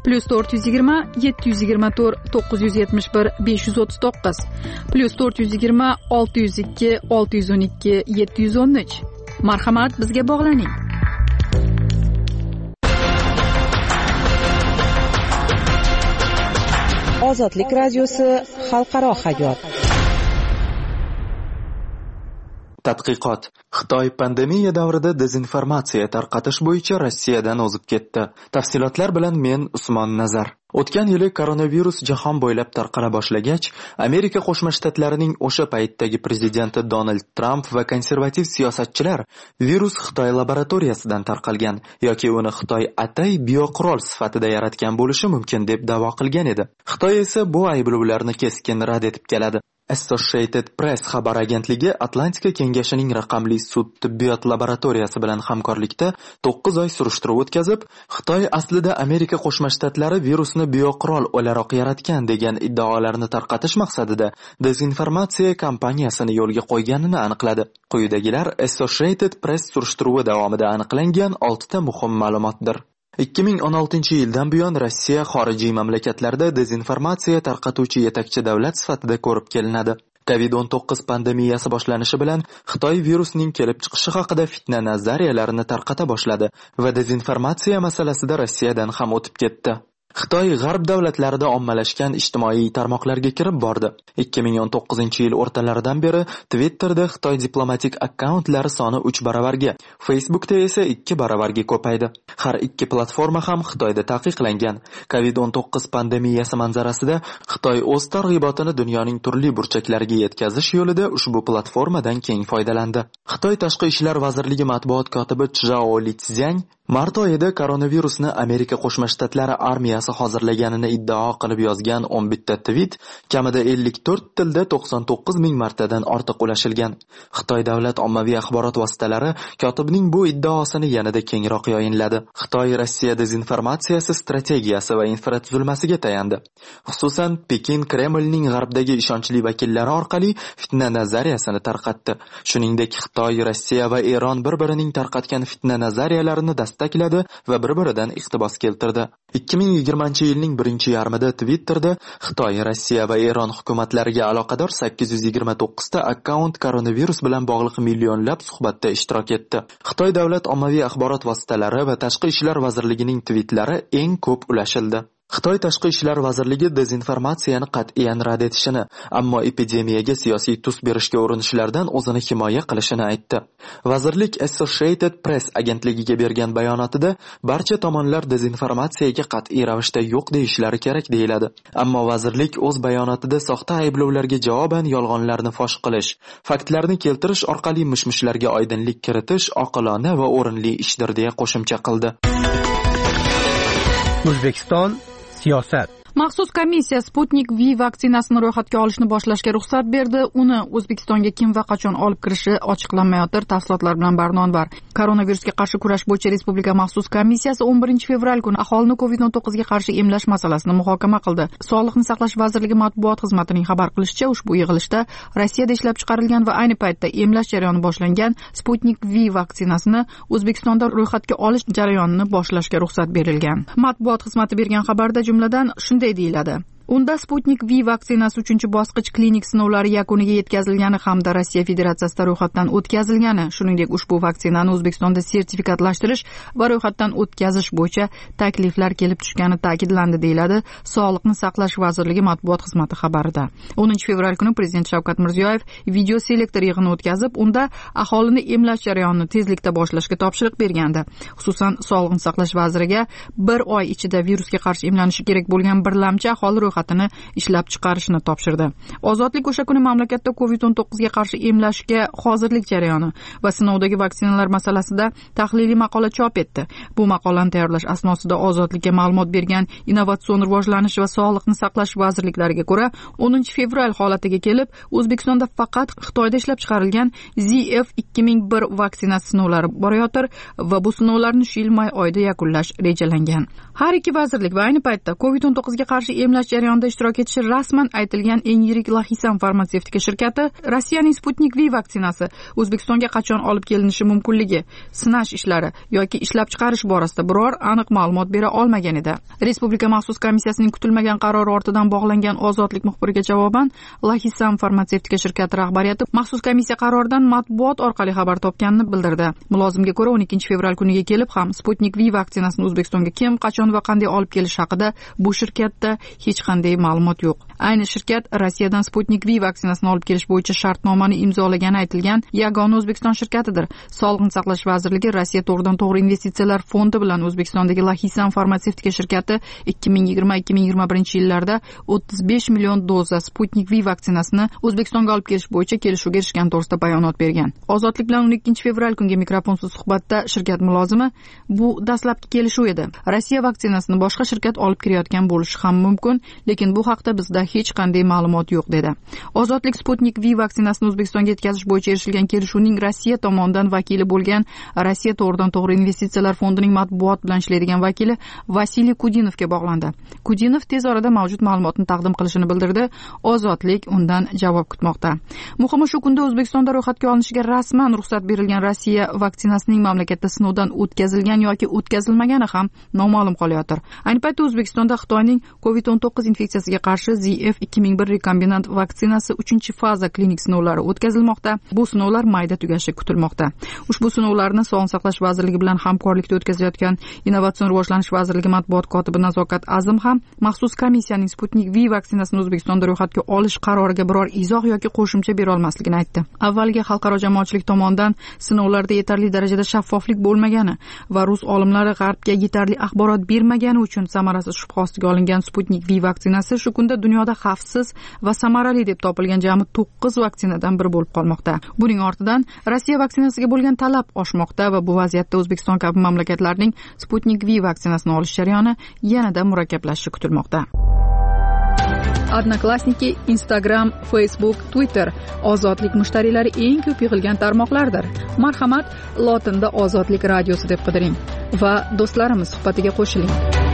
plyus to'rt yuz yigirma yetti yuz yigirma to'rt to'qqiz yuz yetmish bir besh yuz o'ttiz to'qqiz plyus to'rt yuz yigirma olti yuz ikki olti yuz o'n ikki yetti yuz o'n uch. Marhamat, bizga bog'laning. Ozodlik radiosi xalqaro hayot. Tadqiqot. Xitoy pandemiya davrida dezinformatsiya tarqatish bo'yicha Rossiyadan o'zib ketdi. Tafsilotlar bilan men Usmon Nazar. O'tgan yili koronavirus jahon bo'ylab tarqala boshlagach, Amerika Qo'shma Shtatlarining o'sha paytdagi prezidenti Donald Trump va konservativ siyosatchilar virus Xitoy laboratoriyasidan tarqalgan yoki uni Xitoy atay bioqurol sifatida yaratgan bo'lishi mumkin deb da'vo qilgan edi. Xitoy esa bu ayblovlarni keskin rad etib keladi. Associated Press xabar agentligi Atlantika kengashining raqamli sud tibbiyot laboratoriyasi bilan hamkorlikda to'qqiz oy surishtiruv o'tkazib, Xitoy aslida Amerika Qo'shma Shtatlari virusni bioqurol o'laroq yaratgan degan iddaolarni tarqatish maqsadida dezinformatsiya kampaniyasini yo'lga qo'yganini aniqladi. Quyidagilar Associated Press surishtiruvi davomida aniqlangan oltita muhim ma'lumotdir. ikki ming o'n oltinchi yildan buyon Rossiya xorijiy mamlakatlarda dezinformatsiya tarqatuvchi yetakchi davlat sifatida ko'rib kelinadi. covid o'n to'qqiz pandemiyasi boshlanishi bilan Xitoy virusning kelib chiqishi haqida fitna nazariyalarini tarqata boshladi va dezinformatsiya masalasida Rossiyadan ham o'tib ketdi. Xitoy g'arb davlatlarida ommalashgan ijtimoiy tarmoqlarga kirib bordi. ikki ming o'n to'qqizinchi yil o'rtalaridan beri Twitterda Xitoy diplomatik akkauntlari soni uch baravarga, Facebookda esa ikki baravarga ko'paydi. Har ikki platforma ham Xitoyda taqiqlangan. covid o'n to'qqiz pandemiyasi manzarasida Xitoy o'z targ'ibotini dunyoning turli burchaklariga yetkazish yo'lida ushbu platformadan keng foydalandi. Xitoy Tashqi ishlar vazirligi matbuot kotibi Zhao Liziang mart oyida koronavirusni Amerika Qo'shma Shtatlari armiyasi hozirlaganini iddao qilib yozgan o'n bitta tweet kamida ellik to'rt tilda to'qson to'qqiz ming martadan ortiq ulashilgan. Xitoy davlat ommaviy axborot vositalari kotibning bu iddaosini yanada kengroq yoyinladi. Xitoy Rossiya dezinformatsiyasi strategiyasi va infratuzilmasiga tayandi. Xususan, Pekin Kremlning g'arbdagi ishonchli vakillari orqali fitna nazariyasini tarqatdi. Shuningdek, Xitoy, Rossiya va Eron bir-birining tarqatgan fitna nazariyalarini takladi va bir-biridan iqtibos keltirdi. ikki ming yigirmanchi yilning birinchi yarmida Twitterda Xitoy, Rossiya va Eron hukumatlariga aloqador sakkiz yuz yigirma to'qqiz ta akkaunt koronavirus bilan bog'liq millionlab suhbatda ishtirok etdi. Xitoy davlat ommaviy axborot vositalari va Tashqi ishlar vazirligining tweetlari eng ko'p ulashildi. Xitoy Tashqi ishlar vazirligi dezinformatsiyani qat'iyan rad etishini, ammo epidemiyaga siyosiy tus berishga urinishlardan o'zini himoya qilishini aytdi. Vazirlik Associated Press agentligiga bergan bayonotida barcha tomonlar dezinformatsiyaga qat'iy ravishda yo'q deyishlari kerak deyiladi. Ammo vazirlik o'z bayonotida soxta ayblovlarga javoban yolg'onlarni fosh qilish, faktlarni keltirish orqali mish-mishlarga oydinlik kiritish oqilona va o'rinli ishdir deya qo'shimcha qildi. O'zbekiston siyosat. Maxsus komissiya Sputnik V vaksinasini ro'yxatga olishni boshlashga ruxsat berdi. Uni O'zbekistonga kim va qachon olib kirishi ochiqlanmayotir. Tafsilotlar bilan Barnon var. Koronavirusga qarshi kurash bo'yicha Respublika maxsus komissiyasi o'n birinchi fevral kuni aholini covid o'n to'qqiz ga qarshi emlash masalasini muhokama qildi. Sog'liqni saqlash vazirligi matbuot xizmatining xabar qilishicha, ushbu yig'ilishda Rossiyada ishlab chiqarilgan va ayni paytda emlash jarayoni boshlangan Sputnik V vaksinasini O'zbekistonda ro'yxatga olish jarayonini boshlashga ruxsat berilgan. Matbuot xizmati bergan xabarda jumladan shunday deyiladi: Unda Sputnik V vaksinasi uchinchi bosqich klinik sinovlari yakuniga yetkazilgani hamda Rossiya Federatsiyasida ro'yxatdan o'tkazilgani, shuningdek ushbu vaksinani O'zbekistonda sertifikatlashtirish va ro'yxatdan o'tkazish bo'yicha takliflar kelib tushgani ta'kidlandi, deyiladi Sog'liqni saqlash vazirligi matbuot xizmati xabarida. o'ninchi fevral kuni Prezident Shavkat Mirziyoyev video selektor yig'ini o'tkazib, unda aholini emlash jarayonini tezlikda boshlashga topshiriq bergandi. Xususan, Sog'liqni saqlash vaziriga bir oy ichida virusga qarshi emlanishi kerak bo'lgan birlamchi aholi ro'yxatini ishlab chiqarishni topshirdi. Ozodlik o'sha kuni mamlakatda covid o'n to'qqiz ga qarshi emlashga hozirlik jarayoni va sinovdagi vaksinalar masalasida tahliliy maqola chop etdi. Bu maqolani tayyorlash asnosida Ozodlikka ma'lumot bergan Innovatsion rivojlanish va Sog'liqni saqlash vazirliklariga ko'ra, o'ninchi fevral holatiga kelib, O'zbekistonda faqat Xitoyda ishlab chiqarilgan Z F ikki ming bir vaksinasi sinovlari borayotir va bu sinovlarni shu yil may oyida yakunlash rejalangan. Har ikki vazirlik va ayni paytda covid o'n to'qqiz ga qarshi emlash jarayoni jarayonida ishtirok etishi rasman aytilgan eng yirik Lahisan farmatsevtika shirkati Rossiyaning Sputnik V vaksinasi O'zbekistonga qachon olib kelinishi mumkinligi, sinash ishlari yoki ishlab chiqarish borasida biror aniq ma'lumot bera olmagan edi. Respublika maxsus komissiyasining kutilmagan qarori ortidan bog'langan Ozodlik muxbiriga javoban Lahisan farmatsevtika shirkati rahbariyati maxsus komissiya qaroridan matbuot orqali xabar topganini bildirdi. Mulozimga ko'ra o'n ikkinchi fevral kuniga kelib ham Sputnik V vaksinasini O'zbekistonga kim, qachon va qanday olib kelish haqida bu shirkatda hech qanday ma'lumot yo'q. Ayni shirkat Rossiyadan Sputnik V vaksinasini olib kelish bo'yicha shartnomani imzolagani aytilgan yagona O'zbekiston shirkatidir. Sog'liqni saqlash vazirligi Rossiya to'g'ridan-to'g'ri investitsiyalar fondi bilan O'zbekistondagi Lahisan farmatsevtika shirkati ikki ming yigirma ikki ming yigirma birinchi yillarda o'ttiz besh million doza Sputnik V vaksinasini O'zbekistonga olib kelish bo'yicha kelishuvga erishgan to'g'risida bayonot bergan. Ozodlik bilan o'n ikkinchi fevral kungi mikrofonsiz suhbatda shirkat mulozimi bu dastlabki kelishuv edi. Rossiya vaksinasini boshqa shirkat olib kelayotgan bo'lishi ham mumkin, lekin bu haqda bizda hech qanday ma'lumot yo'q dedi. Ozodlik Sputnik V vaksinasini O'zbekistonga yetkazish bo'yicha erishilgan kelishuvning Rossiya tomonidan vakili bo'lgan Rossiya to'g'ridan-to'g'ri investitsiyalar fondining matbuot bilan ishlaydigan vakili Vasiliy Kudinovga bog'landi. Kudinov tez orada mavjud ma'lumotni taqdim qilishini bildirdi. Ozodlik undan javob kutmoqda. Muhimi shu kunda O'zbekistonda ro'yxatga olinishiga rasman ruxsat berilgan Rossiya vaksinasining mamlakatda sinovdan o'tkazilgan yoki o'tkazilmagani ham noma'lum qolayotir. Ayni paytda O'zbekistonda Xitoyning covid o'n to'qqiz infeksiyasiga qarshi Z F ikki ming bir rekombinant vaksinasi uchinchi faza klinik sinovlari o'tkazilmoqda. Bu sinovlar mayda tugashi kutilmoqda. Ushbu sinovlarni Sog'liqni saqlash vazirligi bilan hamkorlikda o'tkazilayotgan Innovatsion rivojlanish vazirligi matbuot kotibi Nazokat Azim ham maxsus komissiyaning Sputnik V vaksinasini O'zbekistonda ro'yxatga olish qaroriga biror izoh yoki qo'shimcha bera olmasligini aytdi. Avvaliga xalqaro jamoatchilik tomonidan sinovlarda yetarli darajada shaffoflik bo'lmagani va rus olimlari G'arbga yetarli axborot bermagani uchun samarasiz shubha ostiga olingan Sputnik V vaksinasi shu kunda dunyoda xavfsiz va samarali deb topilgan jami to'qqiz vaksinadan biri bo'lib qolmoqda. Buning ortidan Rossiya vaksinasiga bo'lgan talab oshmoqda va bu vaziyatda O'zbekiston kabi mamlakatlarning Sputnik V vaksinasini olish jarayoni yanada murakkablashishi kutilmoqda. Odnoklassniki, Instagram, Facebook, Twitter Ozodlik mushtariylari eng ko'p yig'ilgan tarmoqlardir. Marhamat, lotinda Ozodlik radiosi deb qidiring va do'stlarimiz suhbatiga qo'shiling.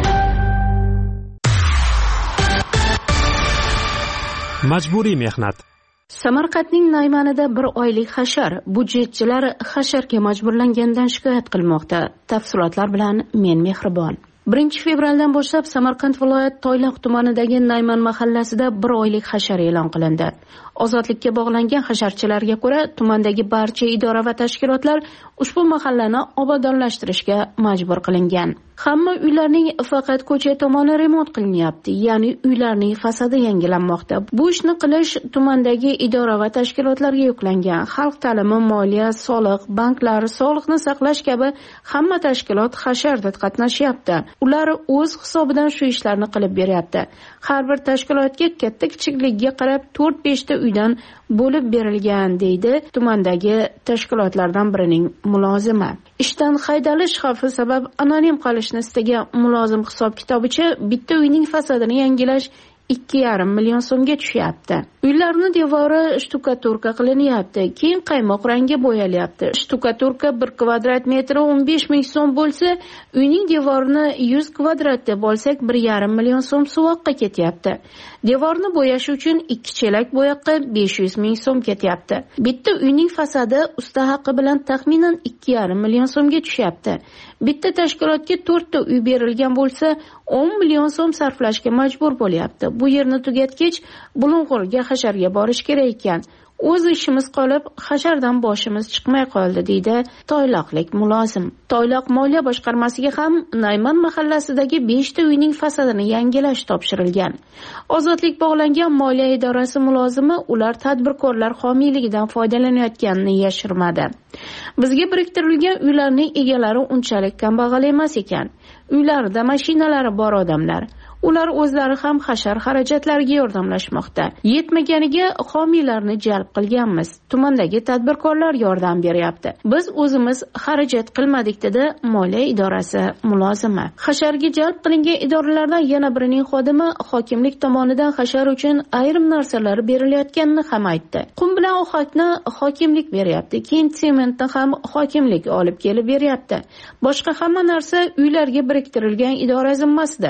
Majburiy mehnat. Samarqandning Naymanida bir oylik hashar, budjetchilar hasharga majburlangandan shikoyat qilmoqda. Tafsilotlar bilan men Mehribon. birinchi fevraldan boshlab Samarqand viloyat Toyloq tumanidagi Nayman mahallasida bir oylik hashar e'lon qilindi. Ozodlikka bog'langan hasharchilarga ko'ra, tumandagi barcha idora va tashkilotlar ushbu mahallani obodonlashtirishga majbur qilingan. Hamma uylarning faqat ko'cha tomoni remont qilinyapti, ya'ni uylarning fasadi yangilanmoqda. Bu ishni qilish tumandagi idora va tashkilotlarga yuklangan. Xalq ta'limi, moliya, soliq, banklar, sog'liqni saqlash kabi hamma tashkilot hasharda qatnashyapti. Ular o'z hisobidan shu ishlarni qilib beryapti. Har bir tashkilotga katta-kichikligiga qarab to'rt besh ta uydan bo'lib berilgan, deydi tumandagi tashkilotlardan birining mulozimi. Ishdan haydalish xavfi sabab anonim qolishni istagan mulozim hisob-kitobicha bitta uyning fasadini yangilash ikki yarim million so'mga tushyapti. Uylarning devori shtukaturka qilinyapti, keyin qaymoq rangga bo'yalyapti. Shtukaturka bir kvadrat metri o'n besh ming so'm bo'lsa, uyning devorini yuz kvadrat deb olsak bir yarim million so'm suvoqqa ketyapti. Devorni bo'yash uchun ikki chelak bo'yoqqa besh yuz ming so'm ketyapti. Bitta uyning fasadi usta haqqi bilan taxminan ikki yarim million so'mga tushyapti. Bitta tashkilotga to'rtta uy berilgan bo'lsa, o'n million so'm sarflashga majbur bo'lyapti. Bu yerni tugatgach, Bulung'urga hasharga borish kerak ekan. O'z ishimiz qolib, hashardan boshimiz chiqmay qoldi, deydi toyloqlik mulozim. Toyloq moliya boshqarmasiga ham Nayman mahallasidagi besh ta uyning fasadini yangilash topshirilgan. Ozodlik bog'langan moliya idorasi mulozimi ular tadbirkorlar homiyligidan foydalanayotganini yashirmadi. Bizga biriktirilgan uylarning egalari unchalik kambag'al emas ekan. Uylarida mashinalari bor odamlar. Ular o'zlari ham hashar xarajatlariga yordamlashmoqda. Yetmaganiga homiylarni jalb qilganmiz. Tumandagi tadbirkorlar yordam beryapti. Biz o'zimiz xarajat qilmadik, dedi moliya idorasi mulozimi. Hasharga jalb qilingan idoralardan yana birining xodimi hokimlik tomonidan hashar uchun ayrim narsalar berilayotganini ham aytdi. Qum bilan ohakni hokimlik beryapti, keyin sementni ham hokimlik olib kelib beryapti. Boshqa hamma narsa uylarga biriktirilgan idora zimmasida.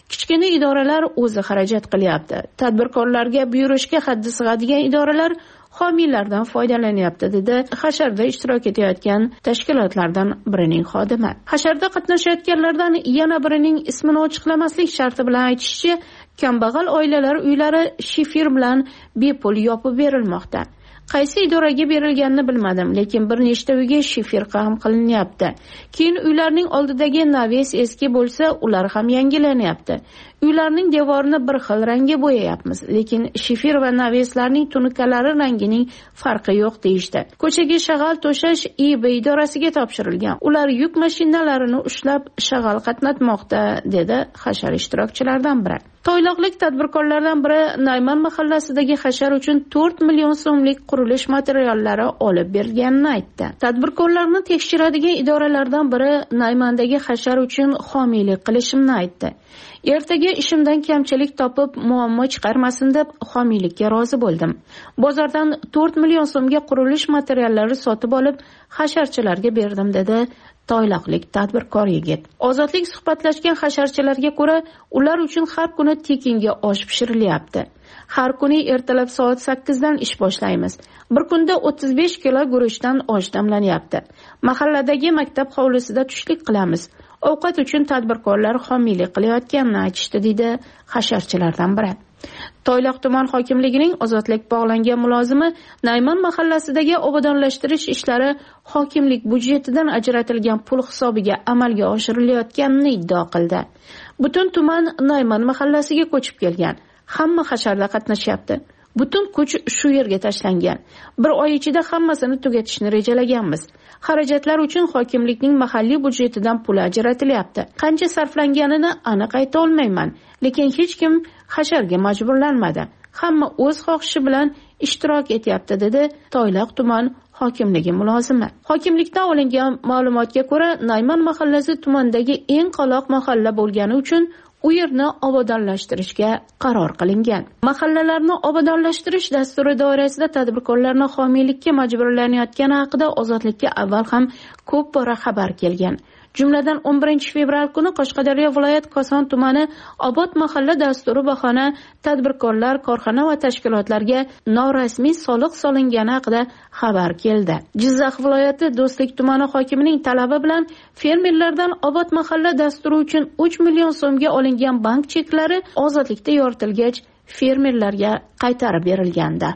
Kichkina idoralar o'zi xarajat qilyapti. Tadbirkorlarga buyurishga haddi sig'adigan idoralar homiylardan foydalanyapti, dedi hasharda ishtirok etayotgan tashkilotlardan birining xodimi. Hasharda qatnashayotganlardan yana birining ismini ochiqlamaslik sharti bilan aytishicha, kambag'al oilalar uylari shifir bilan bepul yopib berilmoqda. Qaysi idoraga berilganini bilmadim, lekin bir nechta uyga shifir ham qilinyapti. Keyin uylarning oldidagi naves eski bo'lsa, ular ham yangilanyapti. Uylarning devorini bir xil rangga bo'yayapmiz, lekin shifir va naveslarning tunukalari rangining farqi yo'q deyishdi. Ko'chaga shag'al to'shash I B idorasiga topshirilgan. Ular yuk mashinalarini ushlab shag'al qatnatmoqda, dedi hashar ishtirokchilaridan biri. Toyloqlik tadbirkorlardan biri Nayman mahallasidagi hashar uchun to'rt million so'mlik qurilish materiallari olib berilganini aytdi. Tadbirkorlarni tekshiradigan idoralardan biri Naymandagi hashar uchun homiylik qilishimni aytdi. Ertaga ishimdan kamchilik topib, muammo chiqarmasin deb homiylikka rozi bo'ldim. Bozordan to'rt million so'mga qurilish materiallari sotib olib, hasharchilarga berdim, dedi toyloqlik tadbirkor yigit. Ozodlik suhbatlashgan hasharchilarga ko'ra, ular uchun har kuni tekinga osh pishirilyapti. Har kuni ertalab soat sakkizdan ish boshlaymiz. Bir kunda o'ttiz besh kilo guruchdan osh damlanyapti. Mahalladagi maktab hovlisida tushlik qilamiz. Ovqat uchun tadbirkorlar homiylik qilayotganini aytishdi, deydi hasharchilardan biri. Toyloq tuman hokimligining ozodlik bog'langan mulozimi Nayman mahallasidagi obodonlashtirish ishlari hokimlik budjetidan ajratilgan pul hisobiga amalga oshirilayotganini iddao qildi. Butun tuman Nayman mahallasiga ko'chib kelgan. Hamma hasharda qatnashyapti. Butun kuch shu yerga tashlangan. Bir oy ichida hammasini tugatishni rejalaganmiz. Xarajatlar uchun hokimlikning mahalliy budjetidan pul ajratilyapti. Qancha sarflanganini aniq ayta olmayman, lekin hech kim hasharga majburlanmadi. Hamma o'z xohishi bilan ishtirok etyapti, dedi Toyloq tuman hokimligi mulozimi. Hokimlikdan olingan ma'lumotga ko'ra, Nayman mahallasi tumandagi eng qoloq mahalla bo'lgani uchun u yerni obodonlashtirishga qaror qilingan. Mahallalarni obodonlashtirish dasturi doirasida tadbirkorlarni homiylikka majburlanayotgani haqida ozodlikka avval ham ko'p bora xabar kelgan. Jumladan o'n birinchi fevral kuni Qashqadaryo viloyat Koson tumani Obod mahalla dasturi bahona tadbirkorlar, korxona va tashkilotlarga norasmiy soliq solingani haqida xabar keldi. Jizzax viloyati Do'stlik tumani hokimining talabi bilan fermerlardan Obod mahalla dasturi uchun uch million so'mga olingan bank cheklari ozodlikda yoritilgach fermerlarga qaytarib berilgandi.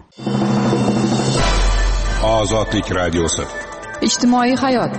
Ozodlik radiosi. Ijtimoiy hayot.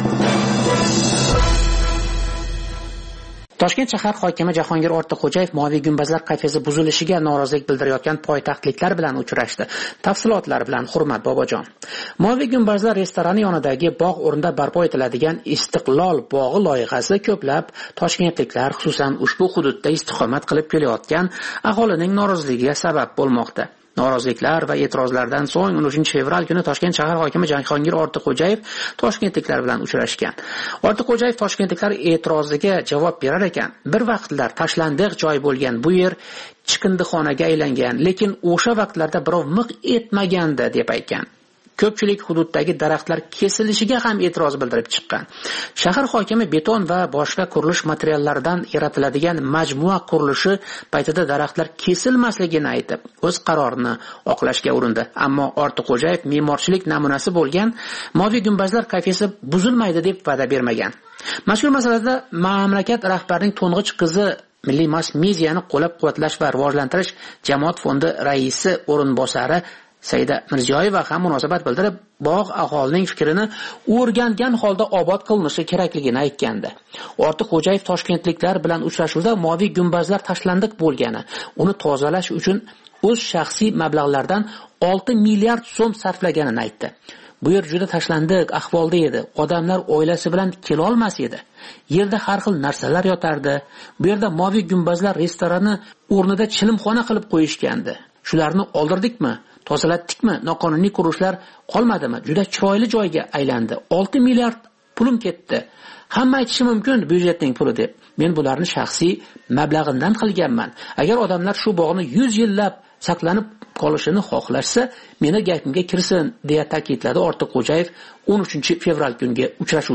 Toshkent shahar hokimi Jahongir Ortiqxo'jayev Moviy gumbazlar kafesi buzilishiga norozilik bildirayotgan poytaxtliklar bilan uchrashdi. Tafsilotlar bilan Hurmat Bobojon. Moviy gumbazlar restorani yonidagi bog' o'rnida barpo etiladigan Istiqlol bog'i loyihasi ko'plab toshkentliklar, xususan ushbu hududda istiqomat qilib kelayotgan aholining noroziligiga sabab bo'lmoqda. Noroziliklar va e'tirozlardan so'ng o'n uchinchi fevral kuni Toshkent shahar hokimi Jahongir Ortiqxo'jayev toshkentliklar bilan uchrashgan. Ortiqxo'jayev toshkentliklar e'tiroziga javob berar ekan, bir vaqtlar tashlandiq joy bo'lgan bu yer chiqindixonaga aylangan, lekin o'sha vaqtlarda birov miq etmagandi deb aytgan. Ko'pchilik hududdagi daraxtlar kesilishiga ham e'tiroz bildirib chiqqan. Shahar hokimi beton va boshqa qurilish materiallaridan yaratiladigan majmua qurilishi paytida daraxtlar kesilmasligini aytib, o'z qarorini oqlashga urindi. Ammo Ortiqxo'jayev me'morchilik namunasi bo'lgan Moviy gumbazlar kafesi buzilmaydi deb va'da bermagan. Mazkur masalada mamlakat rahbarining to'ng'ich qizi Milliy mass mediani qo'llab-quvvatlash va rivojlantirish jamoat fondi raisi o'rinbosari Saida Mirziyoyeva ham munosabat bildirib, bog' aholining fikrini o'rgangan holda obod qilinishi kerakligini aytgandi. Ortiqxo'jayev toshkentliklar bilan uchrashuvda Moviy gumbazlar tashlandiq bo'lgani, uni tozalash uchun o'z shaxsiy mablag'lardan olti milliard so'm sarflaganini aytdi. Bu yer juda tashlandiq ahvolda edi. Odamlar oilasi bilan kela olmas edi. Yerda har xil narsalar yotardi. Bu yerda Moviy gumbazlar restorani o'rnida chilimxona qilib qo'yishgandi. Shularni oldirdikmi? Tozalatdikmi? Noqonuniy qurilishlar qolmadimi? Juda chiroyli joyga aylandi. olti milliard pulim ketdi. Hamma aytishi mumkin byudjetning puli deb. Men bularni shaxsiy mablag'imdan qilganman. Agar odamlar shu bog'ni yuz yillab saqlanib qolishini xohlashsa, meni gapimga kirsin, deya ta'kidladi Ortiqxo'jayev o'n uchinchi fevral kungi uchrashuvda.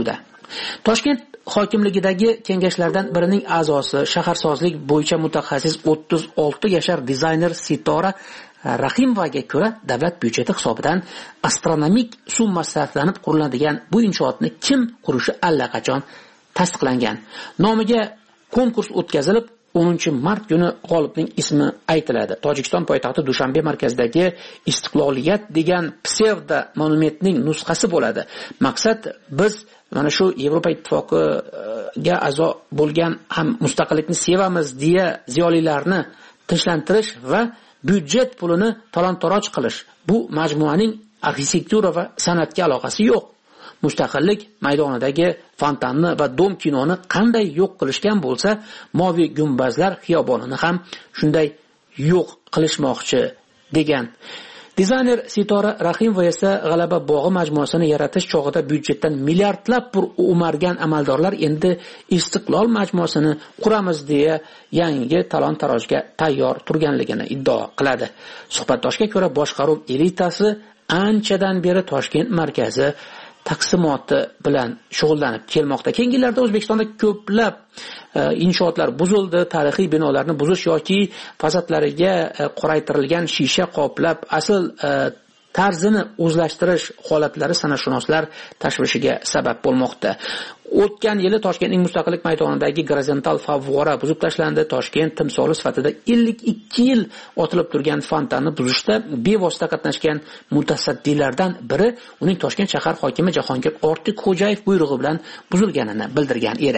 Toshkent hokimligidagi kengashlardan birining a'zosi, shaharsozlik bo'yicha mutaxassis o'ttiz olti yashar dizayner Sitora Rahimovaga ko'ra, davlat byudjeti hisobidan astronomik summa sarflanib quriladigan bu inshootni kim qurishi allaqachon tasdiqlangan. Nomiga konkurs o'tkazilib, o'ninchi mart kuni g'olibning ismi aytiladi. Tojikiston poytaxti Dushanbe markazidagi Istiqloliyat degan psevdo monumentning nusxasi bo'ladi. Maqsad biz mana shu Yevropa ittifoqiga a'zo bo'lgan ham mustaqillikni sevamiz deya ziyolilarni tinchlantirish va byudjet pulini talon-toroj qilish. Bu majmuaning arxitektura va san'atga aloqasi yo'q. Mustaqillik maydonidagi fontanni va dom kinoni qanday yo'q qilishgan bo'lsa, Moviy gumbazlar xiyobonini ham shunday yo'q qilishmoqchi degan. Dizayner Sitora Rahimova esa G'alaba bog'i majmuasini yaratish chog'ida byudjetdan milliardlab pul o'margan amaldorlar endi Istiqlol majmuasini quramiz deya yangi talon-tarojga tayyor turganligini iddao qiladi. Suhbatdoshga ko'ra, boshqaruv elitasi anchadan beri Toshkent markazi taqsimoti bilan shug'ullanib kelmoqda. Keyingi yillarda O'zbekistonda ko'plab e, inshootlar buzildi, tarixiy binolarni buzish yoki fasadlariga e, qoraytirilgan shisha qoplab asl e, tarzini o'zlashtirish holatlari san'atshunoslar tashvishiga sabab bo'lmoqda. O'tgan yili Toshkentning Mustaqillik maydonidagi gorizontal favvora buzib tashlandi. Toshkent timsoli sifatida ellik ikki yil otilib turgan fontanni buzishda bevosita qatnashgan mutasaddilardan biri uning Toshkent shahar hokimi Jahongir Ortiqxo'jayev buyrug'i bilan buzilganini bildirgan edi.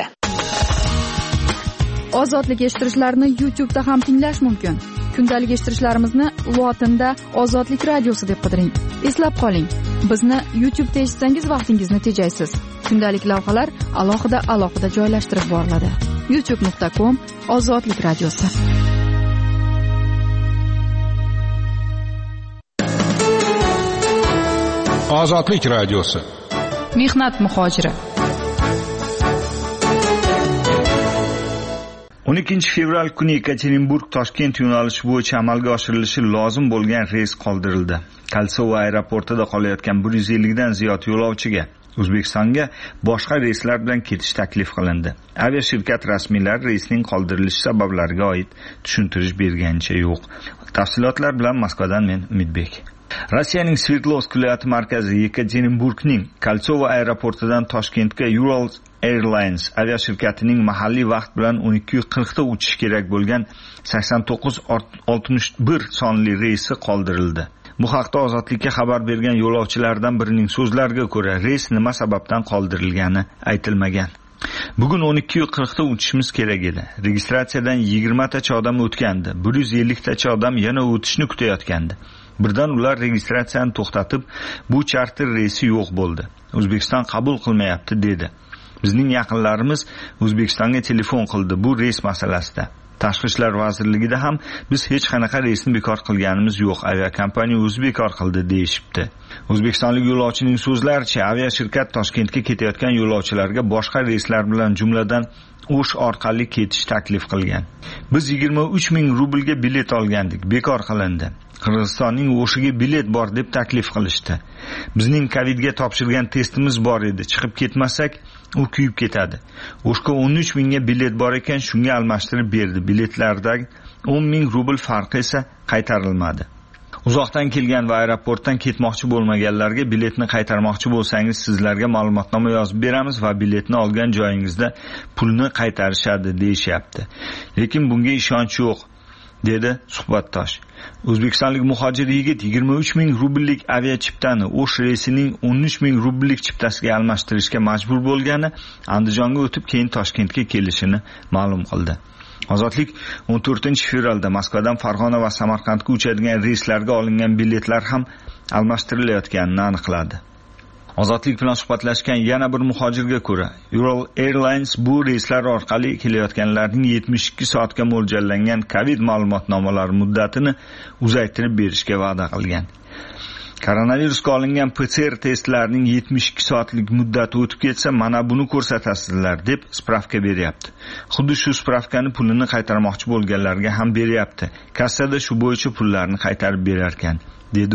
Ozodlik eshittirishlarni YouTube'da ham tinglash mumkin. Kundalik eshittirishlarimizni lotinda Ozodlik radiosi deb qidiring. Eslab qoling, bizni YouTube'da eshitsangiz vaqtingizni tejaysiz. Kundalik lavhalar alohida alohida joylashtirib boriladi. youtube nuqta com Ozodlik radiosi. Ozodlik radiosi. Mehnat muhojiri. o'n ikkinchi fevral kuni Yekaterinburg Toshkent yo'nalishi bo'yicha amalga oshirilishi lozim bo'lgan reys qoldirildi. Kalsovo aeroportida qolayotgan bir yuz ellik dan ziyod yo'lovchiga O'zbekistonga boshqa reyslar bilan ketish taklif qilindi. Aviashirkat rasmiylari reysning qoldirilishi sabablariga oid tushuntirish berganicha yo'q. Tafsilotlar bilan Moskvadan men Umidbek. Rossiyaning Sverdlovsk viloyati markazi Yekaterinburgning Kalsovo aeroportidan Toshkentga Ural Airlines aviashirkatining mahalliy vaqt bilan o'n ikki qirq da uchish kerak bo'lgan sakson to'qqiz oltmish bir sonli reysi qoldirildi. Bu haqda Ozodlikka xabar bergan yo'lovchilardan birining so'zlariga ko'ra, reys nima sababdan qoldirilgani aytilmagan. Bugun o'n ikki qirq da uchishimiz kerak edi. Registratsiyadan yigirma tacha odam o'tgandi. bir yuz ellik tacha odam yana o'tishni kutayotgandi. Birdan ular registratsiyani to'xtatib, bu charter reysi yo'q bo'ldi. O'zbekiston qabul qilmayapti dedi. Bizning yaqinlarimiz O'zbekistonga telefon qildi bu reys masalasida. Tashqi ishlar vazirligida ham biz hech qanaqa reysni bekor qilganimiz yo'q, aviakompaniya o'zi bekor qildi deyishibdi. O'zbekistonlik yo'lovchining so'zlaricha, aviashirkat Toshkentga ketayotgan yo'lovchilarga boshqa reyslar bilan jumladan O'sh orqali ketish taklif qilgan. Biz yigirma uch ming rublga bilet olgandik, bekor qilindi. Qirg'izistonning O'shiga bilet bor deb taklif qilishdi. Bizning Covidga topshirgan testimiz bor edi. Chiqib ketmasak, u kuyib ketadi. O'shga o'n uch mingga bilet bor ekan, shunga almashtirib berdi. Biletlardagi o'n ming rubl farqi esa qaytarilmadi. Uzoqdan kelgan va aeroportdan ketmoqchi bo'lmaganlarga biletni qaytarmoqchi bo'lsangiz, sizlarga ma'lumotnoma yozib beramiz va biletni olgan joyingizda pulni qaytarishadi deyishyapti. Lekin bunga ishonch yo'q, dedi suhbatdosh. O'zbekistonlik muhojir yigit yigirma uch ming rubllik aviachiptani O'sh reysining o'n uch ming rubllik chiptasiga almashtirishga majbur bo'lgani, Andijonga o'tib keyin Toshkentga kelishini ma'lum qildi. Ozodlik o'n to'rtinchi fevralda Moskvadan Farg'ona va Samarqandga uchadigan reyslarga olingan biletlar ham almashtirilayotganini aniqladi. Ozodlik bilan suhbatlashgan yana bir muhojirga ko'ra, Ural Airlines bu reyslar orqali kelayotganlarning yetmish ikki soatga mo'ljallangan Covid ma'lumotnomalari muddatini uzaytirib berishga va'da qilgan. Koronavirusga olingan P C R testlarining yetmish ikki soatlik muddati o'tib ketsa, mana buni ko'rsatasizlar deb spravka beryapti. Xuddi shu spravkani pulini qaytarmoqchi bo'lganlarga ham beryapti. Kassada shu bo'yicha pullarni qaytarib berar ekan, dedi u.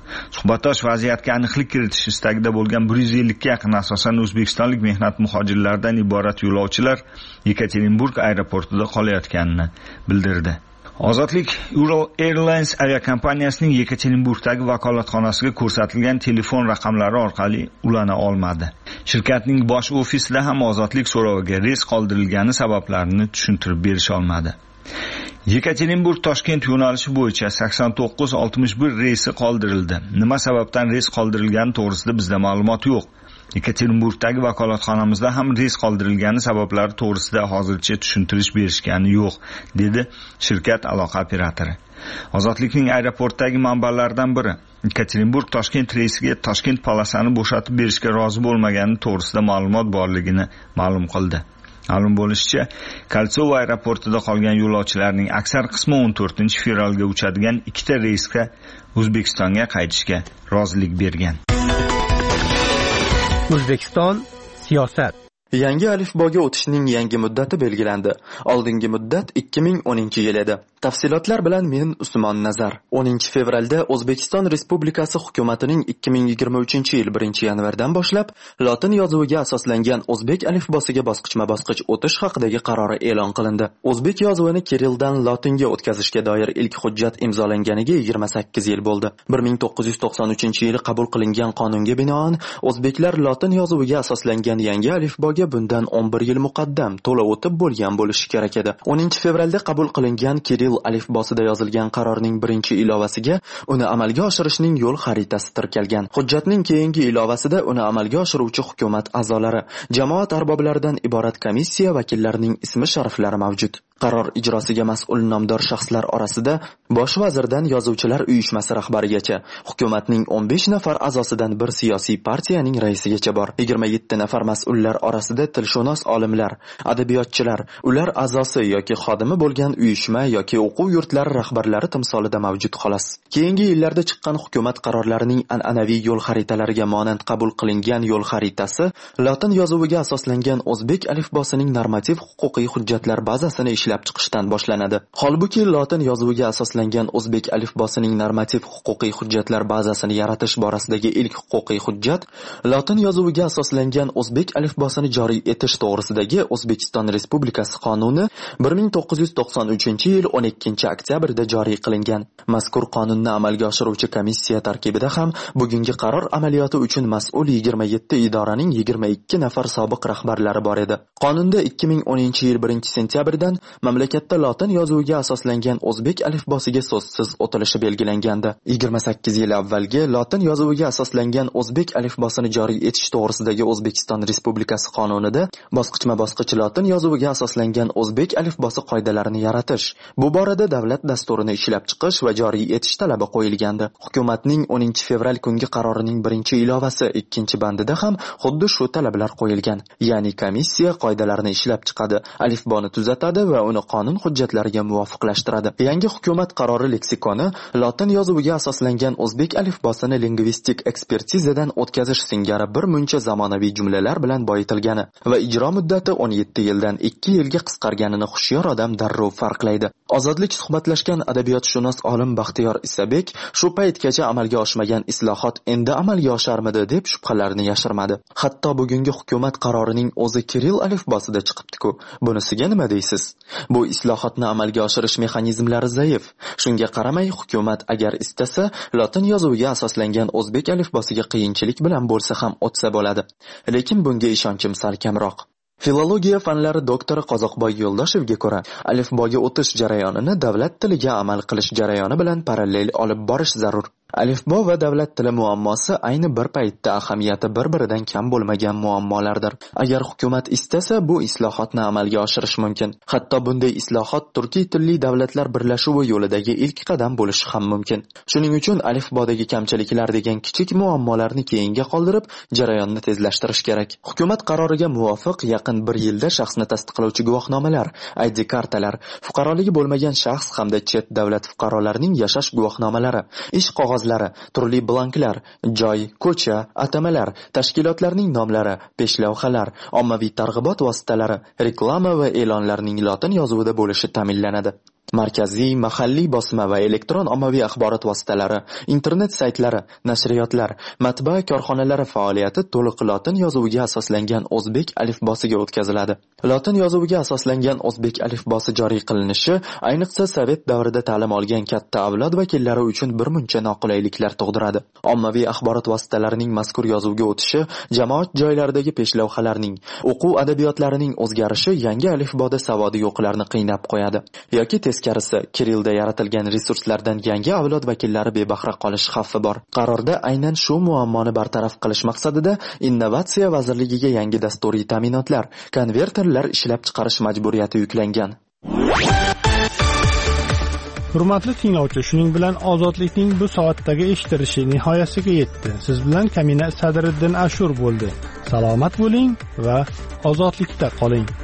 Suhbatdosh vaziyatga aniqlik kiritish istagida bo'lgan bir yuz ellikka yaqin asosan o'zbekistonlik mehnat muhojirlaridan iborat yo'lovchilar Yekaterinburg aeroportida qolayotganini bildirdi. Ozodlik Ural Airlines aviakompaniyasining Yekaterinburgdagi vakolatxonasiga ko'rsatilgan telefon raqamlari orqali ulana olmadi. Shirkatning bosh ofisida ham ozodlik so'roviga reys qoldirilgani sabablarini tushuntirib berisha olmadi. Yekaterinburg Toshkent yo'nalishi bo'yicha sakson to'qqiz oltmish bir reysi qoldirildi. Nima sababdan reys qoldirilgani to'g'risida bizda ma'lumot yo'q. Yekaterinburgdagi vakolatxonamizda ham reys qoldirilgani sabablari to'g'risida hozircha tushuntirish berishgani yo'q, dedi shirkat aloqa operatori. Ozodlikning aeroportdagi manbalaridan biri Yekaterinburg Toshkent reysiga Toshkent polosani bo'shatib berishga rozi bo'lmagani to'g'risida ma'lumot borligini ma'lum qildi. Ma'lum bo'lishicha, Koltsovo aeroportida qolgan yo'lovchilarning aksar qismi o'n to'rtinchi fevralga uchadigan ikkita reysga O'zbekistonga qaytishga rozilik bergan. O'zbekiston siyosat. Yangi alifboga o'tishning yangi muddati belgilandi. Oldingi muddat ikki ming o'ninchi yil edi. Tafsilotlar bilan men Usmon Nazar. o'ninchi fevralda O'zbekiston Respublikasi hukumatining ikki ming yigirma uchinchi yil birinchi yanvardan boshlab lotin yozuviga asoslangan o'zbek alifbosiga bosqichma-bosqich o'tish haqidagi qarori e'lon qilindi. O'zbek yozuvini Kirilldan lotinga o'tkazishga doir ilk hujjat imzolanganiga yigirma sakkiz yil bo'ldi. bir ming to'qqiz yuz to'qson uchinchi yili qabul qilingan qonunga binoan o'zbeklar lotin yozuviga asoslangan yangi alifboga bundan o'n bir yil muqaddam to'la o'tib bo'lgan bo'lishi kerak edi. o'ninchi fevralda qabul qilingan Kirill alifbosida yozilgan qarorning birinchi ilovasiga uni amalga oshirishning yo'l xaritasi tirkalgan. Hujjatning keyingi ilovasida uni amalga oshiruvchi hukumat a'zolari, jamoat arboblaridan iborat komissiya vakillarining ismi shariflari mavjud. Qaror ijrosiga mas'ul nomdor shaxslar orasida bosh vazirdan yozuvchilar uyushmasi rahbarigacha, hukumatning o'n besh nafar a'zosidan bir siyosiy partiyaning raisigacha bor. yigirma yetti nafar mas'ullar orasida tilshunos olimlar, adabiyotchilar, ular a'zosi yoki xodimi bo'lgan uyushma yoki o'quv yurtlari rahbarlari timsolida mavjud xolos. Keyingi yillarda chiqqan hukumat qarorlarining an'anaviy yo'l xaritalariga monand qabul qilingan yo'l xaritasi lotin yozuviga asoslangan o'zbek alifbosining normativ huquqiy hujjatlar bazasini ishlab chiqishdan boshlanadi. Holbuki lotin yozuviga asoslangan o'zbek alifbosining normativ huquqiy hujjatlar bazasini yaratish borasidagi ilk huquqiy hujjat lotin yozuviga asoslangan o'zbek alifbosini joriy etish to'g'risidagi O'zbekiston Respublikasi qonuni bir ming to'qqiz yuz to'qson uchinchi yil o'n ikkinchi oktyabrda joriy qilingan. Mazkur qonunni amalga oshiruvchi komissiya tarkibida ham bugungi qaror amaliyoti uchun mas'ul yigirma yetti idoraning yigirma ikki nafar sobiq rahbarlari bor edi. Qonunda ikki ming o'ninchi yil birinchi sentyabrdan mamlakatda lotin yozuviga asoslangan o'zbek alifbosiga so'zsiz o'tilishi belgilangandi. yigirma sakkiz yil avvalgi lotin yozuviga asoslangan o'zbek alifbosini joriy etish to'g'risidagi O'zbekiston Respublikasi qonunida bosqichma-bosqich lotin yozuviga asoslangan o'zbek alifbosi qoidalarini yaratish, bu borada davlat dasturini ishlab chiqish va joriy etish talabi qo'yilgandi. Hukumatning o'ninchi fevral kungi qarorining birinchi ilovasi ikkinchi bandida ham xuddi shu talablar qo'yilgan. Ya'ni komissiya qoidalarni ishlab chiqadi, alifboni tuzatadi va uni qonun hujjatlariga muvofiqlashtiradi. Yangi hukumat qarori leksikoni lotin yozuviga asoslangan o'zbek alifbosini lingvistik ekspertizadan o'tkazish singari bir muncha zamonaviy jumlalar bilan boyitilgani va ijro muddati o'n yetti yildan ikki yilga qisqarganini hushyor odam darrov farqlaydi. Ozodlik suhbatlashgan adabiyotshunos olim Baxtiyor Isabek shu paytgacha amalga oshmagan islohot endi amalga osharmidi deb shubhalarni yashirmadi. Hatto bugungi hukumat qarorining o'zi Kirill alifbosida chiqibdi-ku. Bunisiga nima deysiz? Bu islohotni amalga oshirish mexanizmlari zaif. Shunga qaramay hukumat agar istasa lotin yozuviga asoslangan o'zbek alifbosiga qiyinchilik bilan bo'lsa ham o'tsa bo'ladi. Lekin bunga ishonchim sal kamroq. Filologiya fanlari doktori Qozoqboy Yo'ldoshevga ko'ra, alifboga o'tish jarayonini davlat tiliga amal qilish jarayoni bilan parallel olib borish zarur. Alifbo va davlat tili muammosi ayni bir paytda ahamiyati bir-biridan kam bo'lmagan muammolardir. Agar hukumat istasa, bu islohotni amalga oshirish mumkin. Hatto bunday islohot turkiy tilli davlatlar birlashuvi yo'lidagi ilk qadam bo'lishi ham mumkin. Shuning uchun alifbodagi kamchiliklar degan kichik muammolarni keyinga qoldirib, jarayonni tezlashtirish kerak. Hukumat qaroriga muvofiq yaqin bir yilda shaxsni tasdiqlovchi guvohnomalar, I D kartalar, fuqaroligi bo'lmagan shaxs hamda chet davlat fuqarolarining yashash guvohnomalari, ish qog'oz turli blanklar, joy, ko'cha, atamalar, tashkilotlarning nomlari, peshlavhalar, ommaviy targ'ibot vositalari, reklama va e'lonlarning lotin yozuvida bo'lishi ta'minlanadi. Markaziy, mahalliy bosma va elektron ommaviy axborot vositalari, internet saytlari, nashriyotlar, matbaa korxonalari faoliyati to'liq lotin yozuviga asoslangan o'zbek alifbosiga o'tkaziladi. Lotin yozuviga asoslangan o'zbek alifbosi joriy qilinishi, ayniqsa sovet davrida ta'lim olgan katta avlod vakillari uchun bir muncha noqulayliklar tug'diradi. Ommaviy axborot vositalarining mazkur yozuvga o'tishi, jamoat joylaridagi peshlavhalarning, o'quv adabiyotlarining o'zgarishi yangi alifboda savodi yo'qlarni qiynab qo'yadi. Yoki teskarisi, Kirillda yaratilgan resurslardan yangi avlod vakillari bebahra qolish xavfi bor. Qarorda aynan shu muammoni bartaraf qilish maqsadida Innovatsiya vazirligiga yangi dasturiy ta'minotlar, konverterlar ishlab chiqarish majburiyati yuklangan. Hurmatli tinglovchi, shuning bilan ozodlikning bu soatdagi eshitilishi nihoyasiga yetdi. Siz bilan Kamina Sadriddin Ashur bo'ldi. Salomat bo'ling va ozodlikda qoling.